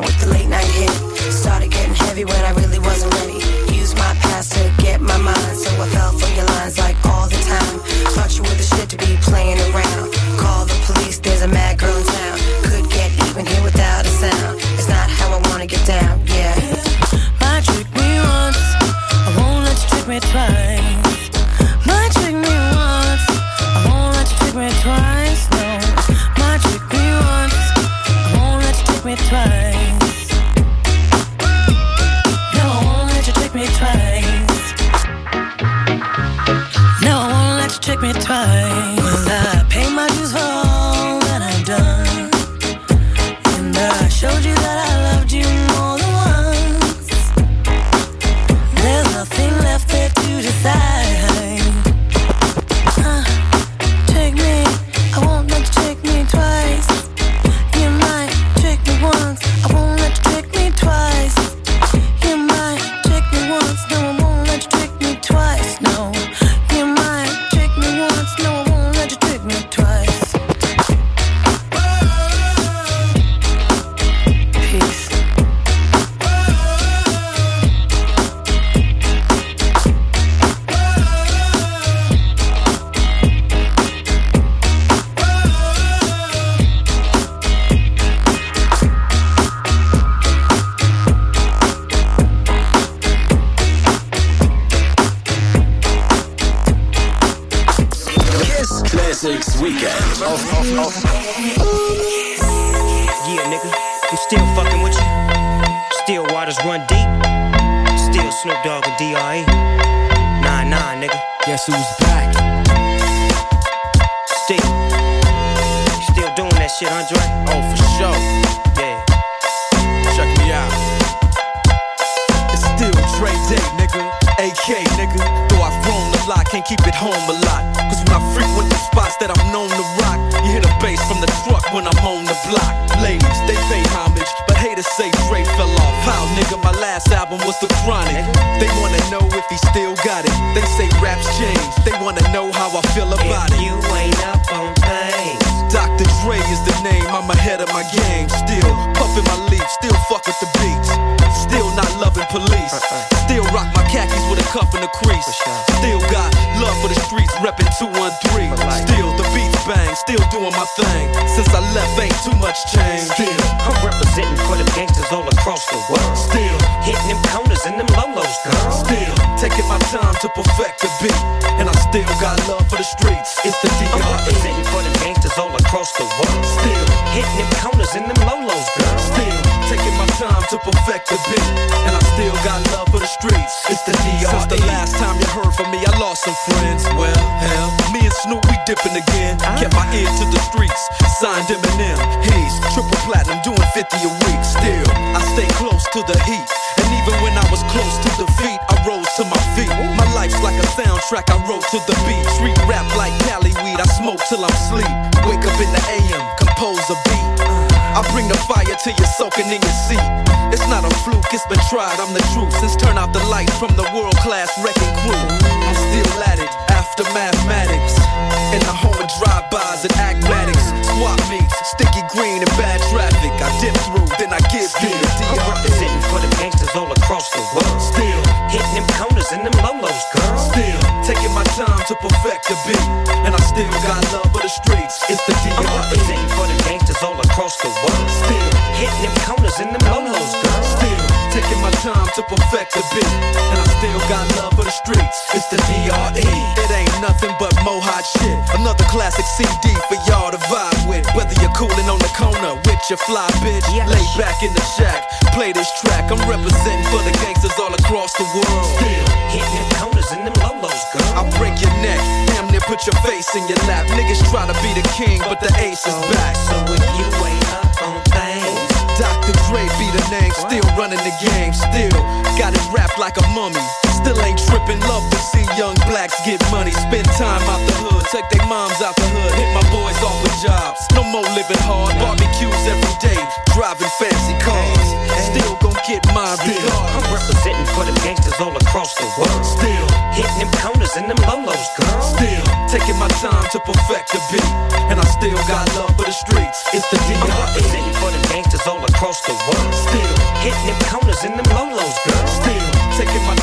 down with the late night hit. Started getting heavy when I really wasn't ready. Used my past to get my mind, so I fell for your lines like all the time. Thought you were the shit to be playing around. Call the police, there's a mad girl in town. Could get even here without a sound. It's not how I wanna get down, yeah. Might trick me once, I won't let you trick me twice. Might trick me once, I won't let you trick me twice, no. Might trick me once, I won't let you trick me twice. No, I won't let you trick me twice. No, I won't let you trick me twice. Well, I pay my dues for all that I've done, and I showed you that I loved you more than once. There's nothing left there to decide. Trick me, I won't let you trick me twice. You might trick me once, I won't let you trick me twice. You might trick me once, no, I won't let you trick me twice, no. You might trick me once, no, I won't let you trick me twice. Peace. Kiss Classics Weekend. Yeah, nigga, I'm still fucking with you. Still waters run deep. Still Snoop Dogg and D.R.E. Nah, nigga. Guess who's back? Still doing that shit, Andre? Oh, for sure. Yeah. Check me out. It's still Dre Day, nigga. AK, nigga. Though I've grown a lot, can't keep it home a lot. Cause when I frequent the spots that I'm known to rock, you hear the bass from the truck when I'm on the block. Ladies, they pay homage, but haters say Dre fell off. How, nigga, my last album was The Chronic. They wanna know if he still got it. They say raps change, they wanna know how I feel about it. You ain't up on things. Dr. Dre is the name, I'm ahead of my game. Still puffin' my leaf, still fuck with the beats. Still not loving police. Still rock my khakis with a cuff and a crease. Still got love for the streets, reppin' 213. Still the beats bang, still doing my thing. Since I left, ain't too much change. Still, I'm representing for them gangsters all across the world. Still hitting them corners and them lolos, girl. Still taking my time to perfect the beat, and I still got love for the streets. It's the D.R.E. I'm representing for them gangsters all across the world. Still hitting them corners and them lolos, girl. Still taking my time to perfect the beat, and I still got love for the streets. It's the D.R.E. Since the last time you heard from me, I lost some friends. Well, hell, me and Snoop, we dipping again. Kept my ear to the streets, signed Eminem. He's triple platinum, doing 50 a week. Still, I stay close to the heat, and even when I was close to defeat, I rose to my feet. My life's like a soundtrack, I wrote to the beat. Street rap like Cali weed, I smoke till I'm sleep. Wake up in the AM, compose a beat. I bring the fire till you're soaking in your seat. It's not a fluke, it's been tried, I'm the truth. Since turn out the lights from the world-class wrecking crew, I'm still at it, after mathematics. In the home of drive-bys and acmatics. Swap meets, sticky green and bad traffic. I dip through, then I get through the D.R.E. I'm representing for them gangsters all across the world. Still hitting them corners and them lolos, girl. Still taking my time to perfect the beat, and I still got love for the streets. It's the D.R.E. I'm representing for them gangsters all across the world. Still hitting them corners and them lolos, girl. Still taking my time to perfect the beat, and I still got love for the streets. It's the D.R.E. It ain't nothing but mohawk shit. Another classic CD for y'all to vibe with. Whether you're coolin' on the corner with your fly bitch, lay back in the shack, play this track. I'm representing for the gangsters all across the world. Still hitting them corners and them lolos, girl. I break your neck, damn near put your face in your lap. Niggas try to be the king, but the ace is back. So if you ain't up on things, Dr. Dre be the name, still running the game. Still got it wrapped like a mummy. Still ain't trippin', love to see young blacks get money. Spend time out the hood, take their moms out the hood. Hit my boys off with jobs, no more living hard. Barbecues every day, driving fancy cars. Still gon' get mine regardless. I'm representing for them gangsters all across the world. Still hitting them corners and them lolos, girl. Still taking my time to perfect the beat, and I still got love for the streets. It's the D.R.E. I'm representing for them gangsters all across the world. Still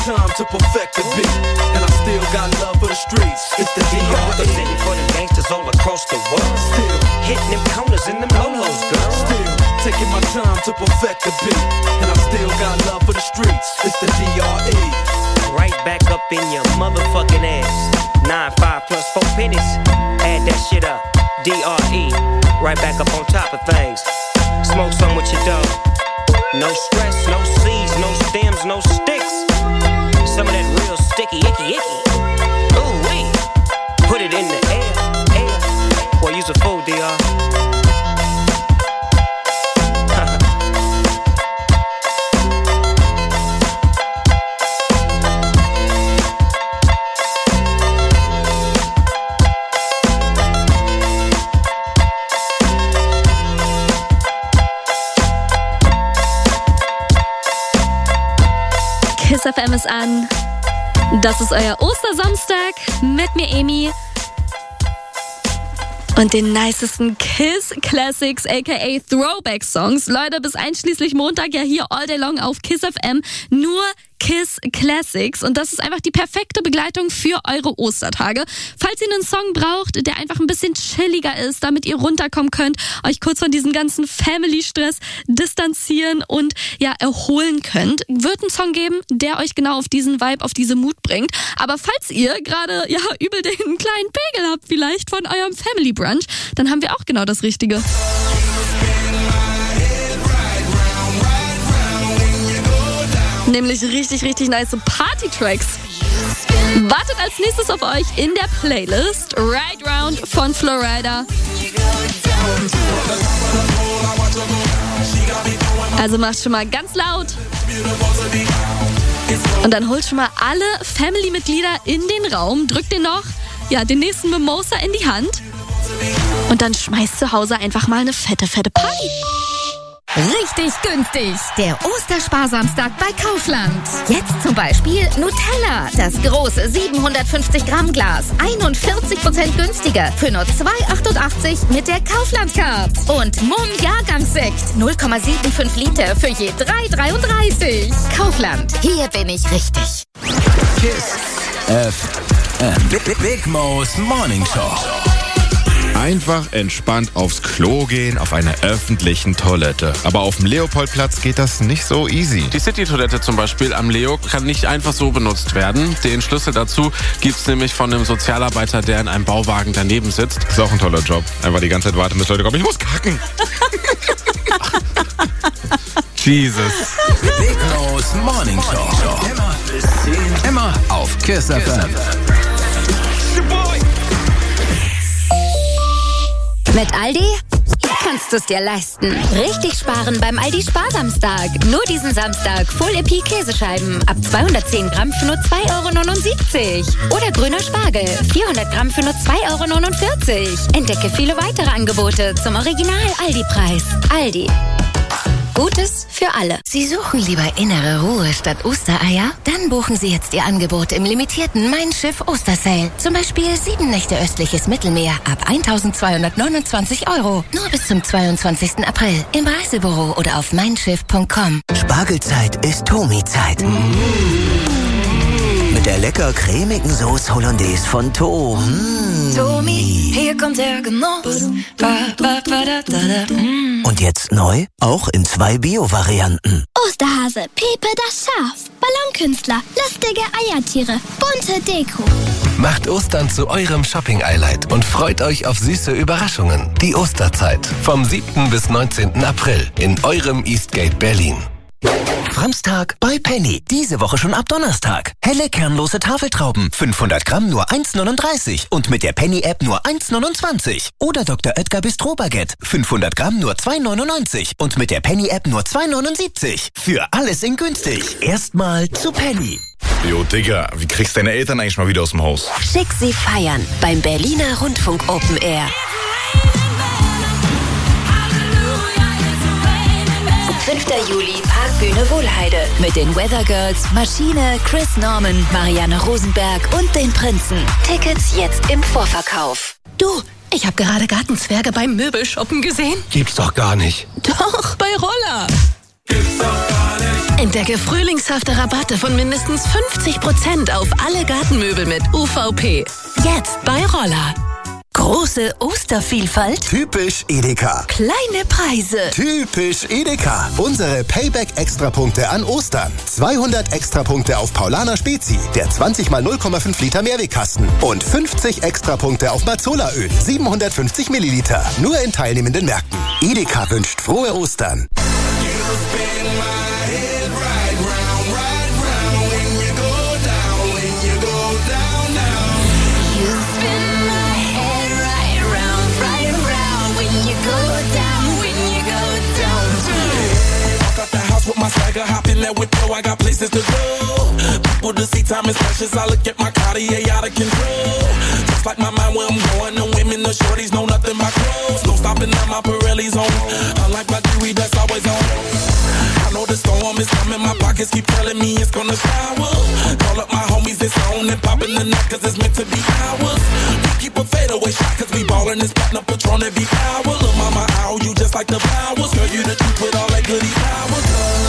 time to perfect the beat, and I still got love for the streets. It's the DR. Representing for the gangsters all across the world. Still hitting them corners in them lolos, girl. Still taking my time to perfect the beat, and I still got love for the streets. It's the DRE. Right back up in your motherfucking ass. 9, 5 plus 4 pennies. Add that shit up. DRE. Right back up on top of things. Smoke some with your dog. No stress, no seeds, no stems, no sticks. Some of that real sticky, icky. Ooh wee. Put it in the air. Boy, you's a fool, DR. Kiss FM ist an. Das ist euer Ostersamstag mit mir, Emi. Und den nicesten Kiss Classics, aka Throwback Songs. Leute, bis einschließlich Montag ja hier all day long auf Kiss FM. Nur Kiss Classics. Und das ist einfach die perfekte Begleitung für eure Ostertage. Falls ihr einen Song braucht, der einfach ein bisschen chilliger ist, damit ihr runterkommen könnt, euch kurz von diesem ganzen Family-Stress distanzieren und ja erholen könnt, wird ein Song geben, der euch genau auf diesen Vibe, auf diese Mut bringt. Aber falls ihr gerade ja übel den kleinen Pegel habt vielleicht von eurem Family Brunch, dann haben wir auch genau das Richtige. Nämlich richtig nice Party-Tracks. Wartet als nächstes auf euch in der Playlist Ride Round von Florida. Also macht schon mal ganz laut. Und dann holt schon mal alle Family-Mitglieder in den Raum, drückt den noch, ja, den nächsten Mimosa in die Hand und dann schmeißt zu Hause einfach mal eine fette Party. Richtig günstig. Der Ostersparsamstag bei Kaufland. Jetzt zum Beispiel Nutella. Das große 750 Gramm Glas. 41% günstiger. Für nur 2,88 mit der Kaufland-Card. Und Mumm Jahrgangssekt. 0,75 Liter für je 3,33. Kaufland. Hier bin ich richtig. Kiss FM. Big Mo's Morning Show. Einfach entspannt aufs Klo gehen auf einer öffentlichen Toilette. Aber auf dem Leopoldplatz geht das nicht so easy. Die City-Toilette zum Beispiel am Leo kann nicht einfach so benutzt werden. Den Schlüssel dazu gibt's nämlich von einem Sozialarbeiter, der in einem Bauwagen daneben sitzt. Ist auch ein toller Job. Einfach die ganze Zeit warten, bis Leute kommen. Ich muss kacken. Jesus. Big Mo's Morning Show. Immer auf Kiss FM. Mit Aldi kannst du es dir leisten. Richtig sparen beim Aldi Sparsamstag. Nur diesen Samstag Full Epi Käsescheiben ab 210 Gramm für nur 2,79 €. Oder grüner Spargel 400 Gramm für nur 2,49 €. Entdecke viele weitere Angebote zum Original Aldi-Preis. Aldi. Gutes für alle. Sie suchen lieber innere Ruhe statt Ostereier? Dann buchen Sie jetzt Ihr Angebot im limitierten Mein Schiff Ostersale. Zum Beispiel 7 Nächte östliches Mittelmeer ab 1.229 €. Nur bis zum 22. April im Reisebüro oder auf meinschiff.com. Spargelzeit ist Tomi-Zeit. Mit der lecker cremigen Sauce Hollandaise von Tomi, hier kommt der Genuss. Und jetzt neu, auch in 2 Bio-Varianten. Osterhase, Pepe das Schaf, Ballonkünstler, lustige Eiertiere, bunte Deko. Macht Ostern zu eurem Shopping-Highlight und freut euch auf süße Überraschungen. Die Osterzeit vom 7. bis 19. April in eurem Eastgate Berlin. Samstag bei Penny. Diese Woche schon ab Donnerstag. Helle kernlose Tafeltrauben. 500 Gramm nur 1,39 und mit der Penny-App nur 1,29. Oder Dr. Oetker Bistro Baguette. 500 Gramm nur 2,99 und mit der Penny-App nur 2,79. Für alles in günstig. Erstmal zu Penny. Jo, Digga, wie kriegst deine Eltern eigentlich mal wieder aus dem Haus? Schick sie feiern beim Berliner Rundfunk Open Air. 5. Juli, Parkbühne Wohlheide. Mit den Weather Girls, Maschine, Chris Norman, Marianne Rosenberg und den Prinzen. Tickets jetzt im Vorverkauf. Du, ich habe gerade Gartenzwerge beim Möbelshoppen gesehen. Gibt's doch gar nicht. Doch, bei Roller. Gibt's doch gar nicht. Entdecke frühlingshafte Rabatte von mindestens 50% auf alle Gartenmöbel mit UVP. Jetzt bei Roller. Große Ostervielfalt. Typisch Edeka. Kleine Preise. Typisch Edeka. Unsere Payback-Extrapunkte an Ostern. 200 Extrapunkte auf Paulaner Spezi, der 20 x 0,5 Liter Mehrwegkasten. Und 50 Extrapunkte auf Mazola-Öl, 750 Milliliter. Nur in teilnehmenden Märkten. Edeka wünscht frohe Ostern. With my swagger, hop in that window, I got places to go. People to see, time is precious. I look at my Cartier out of control. Just like my mind where I'm going, the women, the shorties know nothing but clothes. No stopping at my Pirelli's on. Unlike my jewelry, that's always on. I know the storm is coming, my pockets keep telling me it's gonna shower. Call up my homies, it's on and popping the night, cause it's meant to be ours. We keep a fadeaway shot, cause we ballin' this platinum Patron every hour. Look, mama, ow, you just like the flowers. Girl, you the truth with all that goody powers.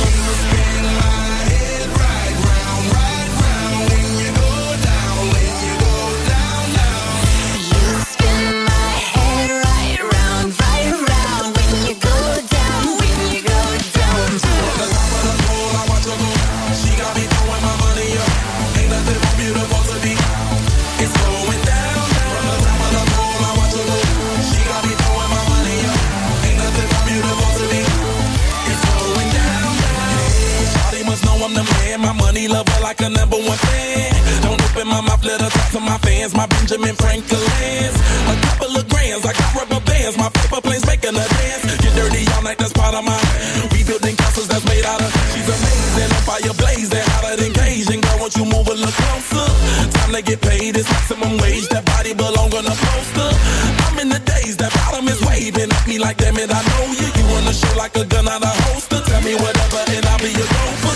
My money lover like a number one fan. Don't open my mouth, let her talk to my fans. My Benjamin Franklin's. A couple of grands, I got rubber bands. My paper planes making a dance. Get dirty all night, that's part of my rebuilding castles that's made out of. She's amazing, on fire blazing, hotter than Cajun. Girl, won't you move a little closer? Time to get paid, it's maximum wage. That body belong on a poster. I'm in the days, that bottom is waving at me like, damn it, I know you. You run the show like a gun out of holster. Tell me whatever and I'll be your gopher.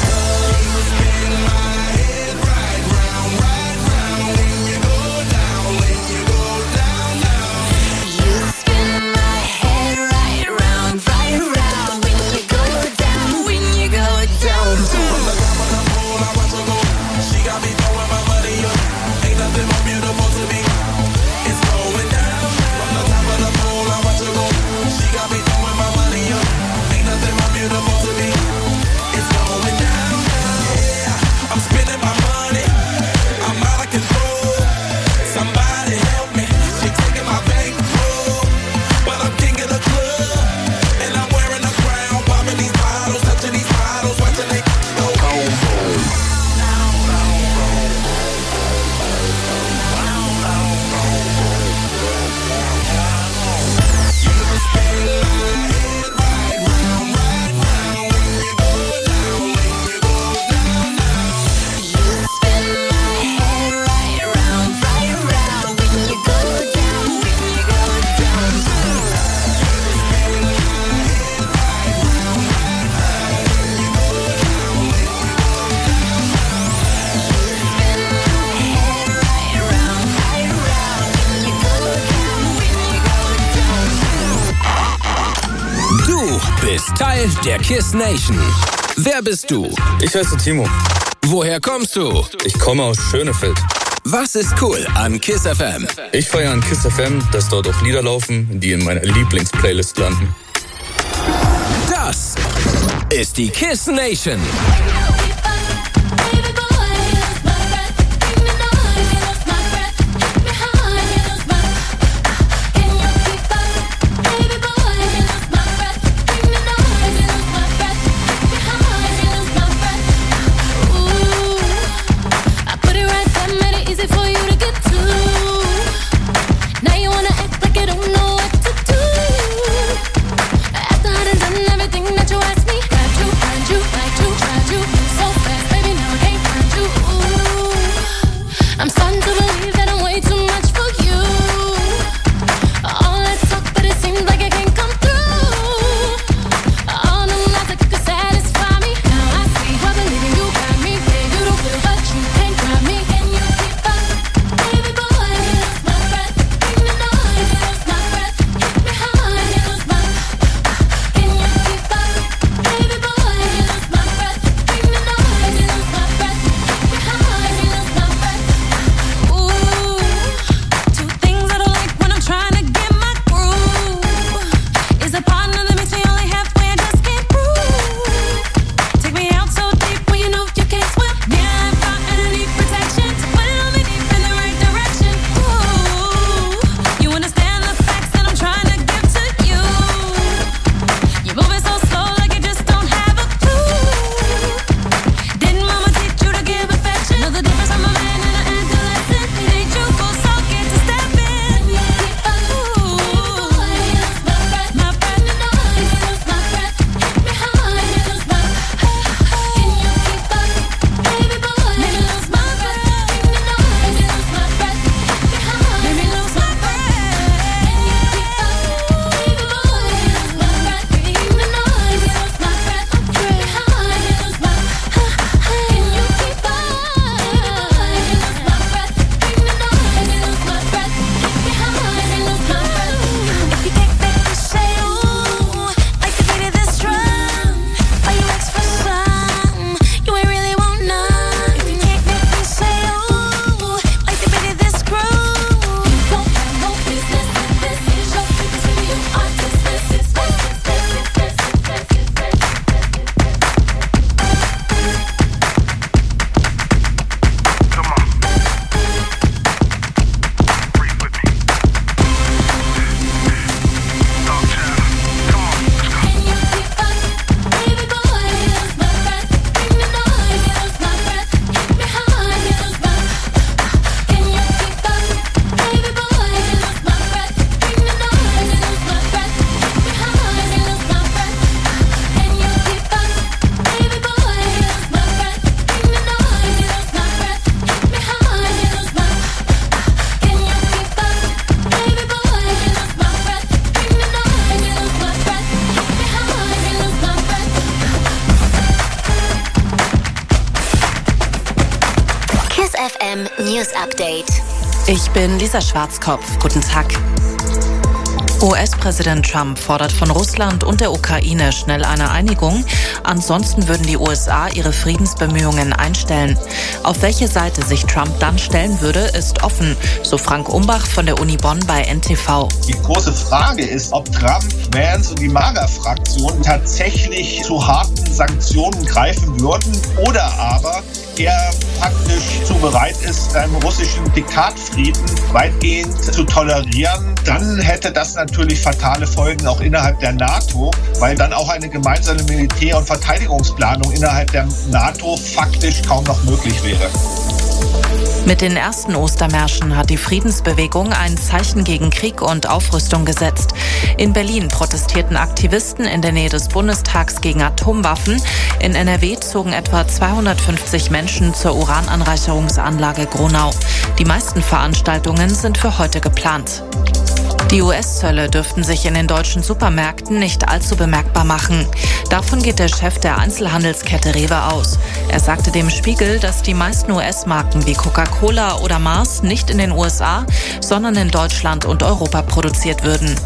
Teil der KISS Nation. Wer bist du? Ich heiße Timo. Woher kommst du? Ich komme aus Schönefeld. Was ist cool an KISS FM? Ich feiere an KISS FM, dass dort auch Lieder laufen, die in meiner Lieblingsplaylist landen. Das ist die KISS Nation. Everything that you ask me, I do, so FM News Update. Ich bin Lisa Schwarzkopf. Guten Tag. US-Präsident Trump fordert von Russland und der Ukraine schnell eine Einigung. Ansonsten würden die USA ihre Friedensbemühungen einstellen. Auf welche Seite sich Trump dann stellen würde, ist offen, so Frank Umbach von der Uni Bonn bei NTV. Die große Frage ist, ob Trump, Vance und die MAGA-Fraktion tatsächlich zu harten Sanktionen greifen würden oder aber er faktisch zu bereit ist, einen russischen Diktatfrieden weitgehend zu tolerieren. Dann hätte das natürlich fatale Folgen auch innerhalb der NATO, weil dann auch eine gemeinsame Militär- und Verteidigungsplanung innerhalb der NATO faktisch kaum noch möglich wäre. Mit den ersten Ostermärschen hat die Friedensbewegung ein Zeichen gegen Krieg und Aufrüstung gesetzt. In Berlin protestierten Aktivisten in der Nähe des Bundestags gegen Atomwaffen. In NRW zogen etwa 250 Menschen zur Urananreicherungsanlage Gronau. Die meisten Veranstaltungen sind für heute geplant. Die US-Zölle dürften sich in den deutschen Supermärkten nicht allzu bemerkbar machen. Davon geht der Chef der Einzelhandelskette Rewe aus. Er sagte dem Spiegel, dass die meisten US-Marken wie Coca-Cola oder Mars nicht in den USA, sondern in Deutschland und Europa produziert würden.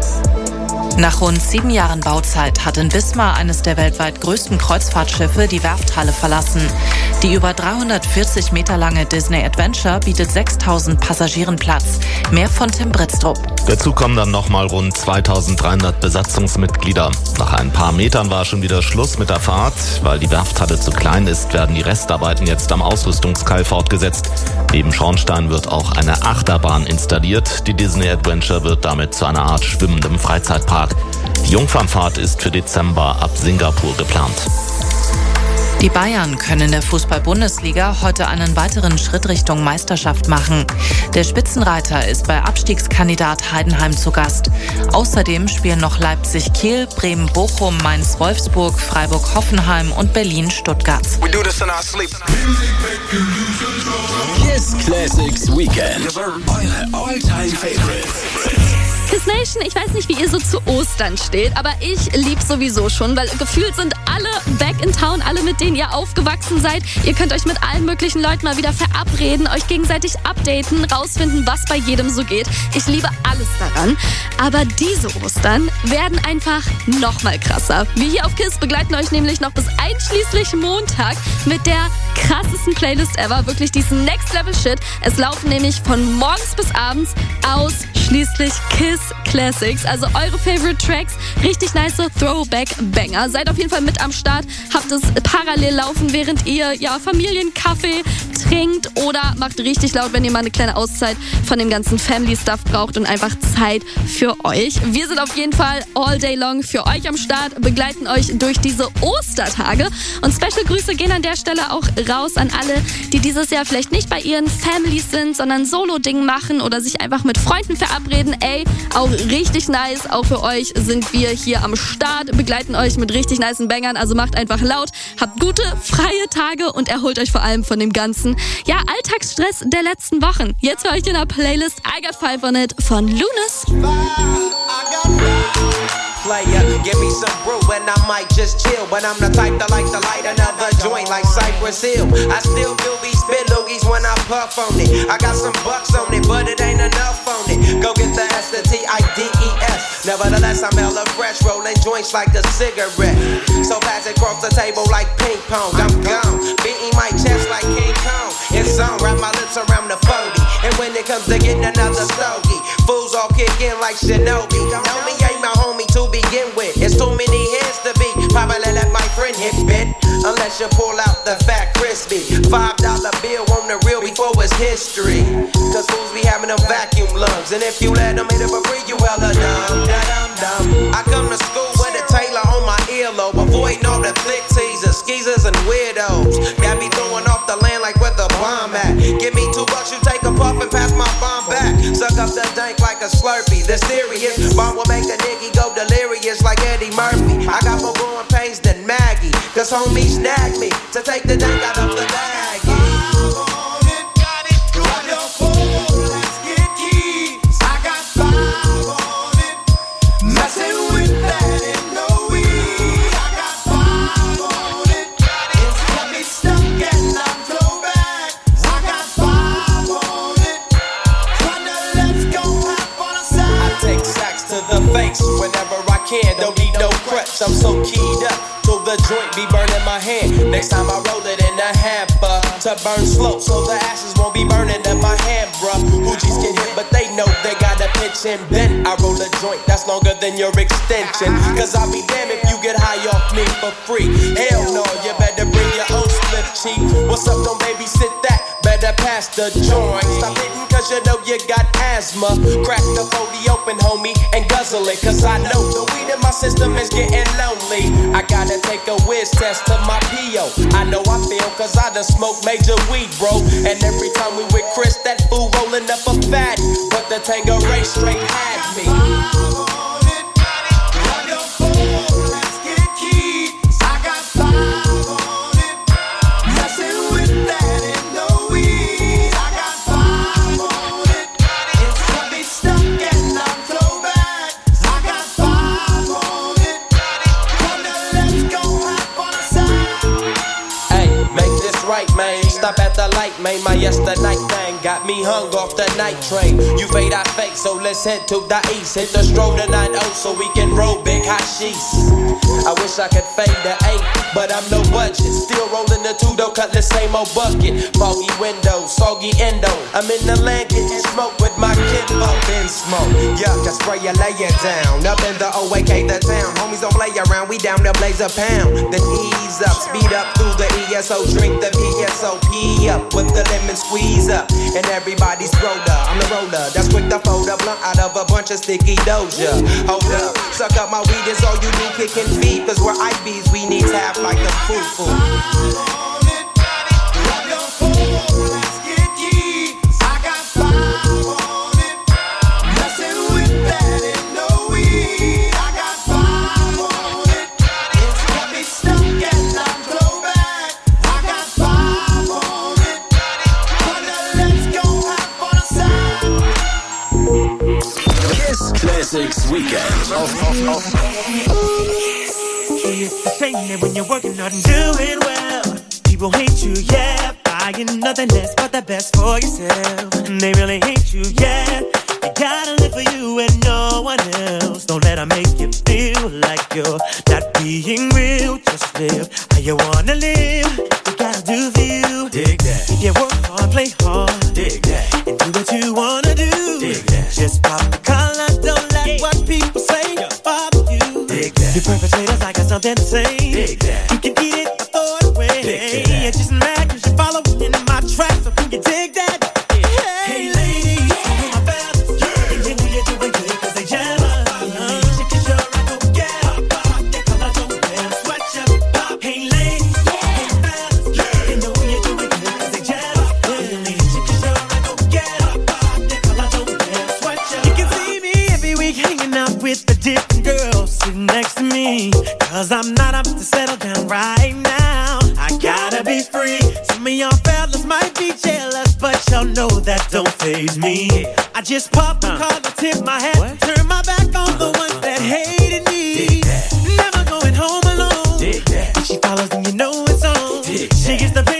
Nach rund 7 Jahren Bauzeit hat in Wismar eines der weltweit größten Kreuzfahrtschiffe die Werfthalle verlassen. Die über 340 Meter lange Disney Adventure bietet 6.000 Passagieren Platz. Mehr von Tim Britztrup. Dazu kommen dann nochmal rund 2.300 Besatzungsmitglieder. Nach ein paar Metern war schon wieder Schluss mit der Fahrt. Weil die Werfthalle zu klein ist, werden die Restarbeiten jetzt am Ausrüstungskai fortgesetzt. Neben Schornstein wird auch eine Achterbahn installiert. Die Disney Adventure wird damit zu einer Art schwimmendem Freizeitpark. Die Jungfernfahrt ist für Dezember ab Singapur geplant. Die Bayern können in der Fußball-Bundesliga heute einen weiteren Schritt Richtung Meisterschaft machen. Der Spitzenreiter ist bei Abstiegskandidat Heidenheim zu Gast. Außerdem spielen noch Leipzig-Kiel, Bremen-Bochum, Mainz-Wolfsburg, Freiburg-Hoffenheim und Berlin-Stuttgart. Kiss Classics Weekend. Eure All-Time Favorites. Kiss Nation, ich weiß nicht, wie ihr so zu Ostern steht, aber ich lieb's sowieso schon, weil gefühlt sind alle back in town, alle, mit denen ihr aufgewachsen seid. Ihr könnt euch mit allen möglichen Leuten mal wieder verabreden, euch gegenseitig updaten, rausfinden, was bei jedem so geht. Ich liebe alles daran. Aber diese Ostern werden einfach noch mal krasser. Wir hier auf Kiss begleiten euch nämlich noch bis einschließlich Montag mit der krassesten Playlist ever. Wirklich diesen Next Level Shit. Es laufen nämlich von morgens bis abends ausschließlich Kiss Classics. Also eure Favorite Tracks. Richtig nice Throwback-Banger. Seid auf jeden Fall mit am Start. Habt es parallel laufen, während ihr Familienkaffee trinkt oder macht richtig laut, wenn ihr mal eine kleine Auszeit von dem ganzen Family-Stuff braucht und einfach Zeit für euch. Wir sind auf jeden Fall all day long für euch am Start, begleiten euch durch diese Ostertage. Und Special Grüße gehen an der Stelle auch raus an alle, die dieses Jahr vielleicht nicht bei ihren Families sind, sondern Solo-Ding machen oder sich einfach mit Freunden verabreden. Ey, auch richtig nice. Auch für euch sind wir hier am Start, begleiten euch mit richtig nicen Bangern. Also macht einfach laut, habt gute, freie Tage und erholt euch vor allem von dem ganzen, Alltagsstress der letzten Wochen. Jetzt für euch in der Playlist I Got 5 on It von Lunas. Player, give me some brew and I might just chill. But I'm the type that like to light another joint like Cypress Hill. I still do these spit loogies when I puff on it. I got some bucks on it, but it ain't enough on it. Go get the S-T-I-D-E-S. Nevertheless, I'm hella fresh, rolling joints like a cigarette. So pass it across the table like ping pong. I'm gone, beating my chest like King Kong. It's on, wrap my lips around the phony. And when it comes to getting another stogie, fools all kick in like Shinobi. Know me ain't my homie to begin with. It's too many heads to be. Probably let my friend hit bit. Unless you pull out the fat crispy $5 bill on the real before it's history. Cause fools be having them vacuum lungs. And if you let them hit it for free, you hella dumb. I come to school with a Taylor on my earlobe. Avoiding all the thick teasers, skeezers, and weirdos. Got me throwing off the land like where the bomb at. Give me $2, you take a puff and pass my bomb back. Suck up the dank like a Slurpee. The serious bomb will make the nigga go delirious like Eddie Murphy. I got more growing pains than Maggie. Cause homie snagged me to take the dank out of the bag. Stuck and I'm so bad. I got 5 joint be burning my hand. Next time I roll it in a hamper to burn slow, so the ashes won't be burning in my hand, bruh. Hoochies get hit, but they know they gotta pitch and bend. I roll a joint that's longer than your extension, cause I'll be damned if you get high off me for free. Hell no, you better bring your own slip cheek. What's up, don't babysit that, better pass the joint. Stop hitting cause you know you got asthma. Crack the 40 open, homie, and guzzle it, cause I know the weed in my system is getting lonely. I gotta take a whiz test to my P.O. I know I feel cause I done smoked major weed, bro. And every time we with Chris, that fool rolling up a fat, but the Tangeray straight had me. Stop at the light, man, my yesternight thing got me hung off the night train. You fade, I fake, so let's head to the east. Hit the stroll to 9-0 so we can roll big hashish. I wish I could fade the 8, but I'm no budget. Still rolling the 2 though, cut the same old bucket. Foggy windows, soggy endo. I'm in the land getting smoke with my kinfolk. In smoke, yuck, I spray you, lay it down. Up in the OAK, the town. Homies don't play around, we down to blaze a pound. Then ease up, speed up through the ESO. Drink the PSOP up with the lemon squeeze up. And everybody's roller, I'm the roller. That's quick to fold a blunt out of a bunch of sticky doja. Hold up, suck up my weed is all you need, kicking feet. Cause we're IBs, we need tap like the foo-foo. Classics Weekend. It's the same that when you're working hard and doing well, people hate you, yeah, buying nothing less but the best for yourself. And they really hate you, yeah. You gotta live for you and no one else. Don't let them make you feel like you're not being real. Just live how you wanna live. You gotta do for you. Dig that. If you work hard, play hard. Dig that. And do what you wanna do. Dig that. Just pop the collar, don't let what people say bother you. Dig that. Your perpetrators, I got something to say. Dig that. You can eat it or throw it away. Dig that. It's just mad cause you're following in my tracks. So can you dig that? Hey ladies, my fellas, and then when you're doing good cause they jealous. Shake your shirt right, go get up. They call out your bell, sweat your pop. Hey ladies, my fellas, and then when you're doing good cause they jealous. Shake your shirt right, go get up. They call out your bell, sweat your pop. You can see me every week hanging out with the different girls sitting next to me. Cause I'm not up to settle down right now. I gotta be free. Some of y'all fellas might be jealous, but y'all know that don't faze me. I just pop the collar, tip my hat, turn my back on the ones that hated me. Never going home alone. If she follows, then you know it's on. She gets the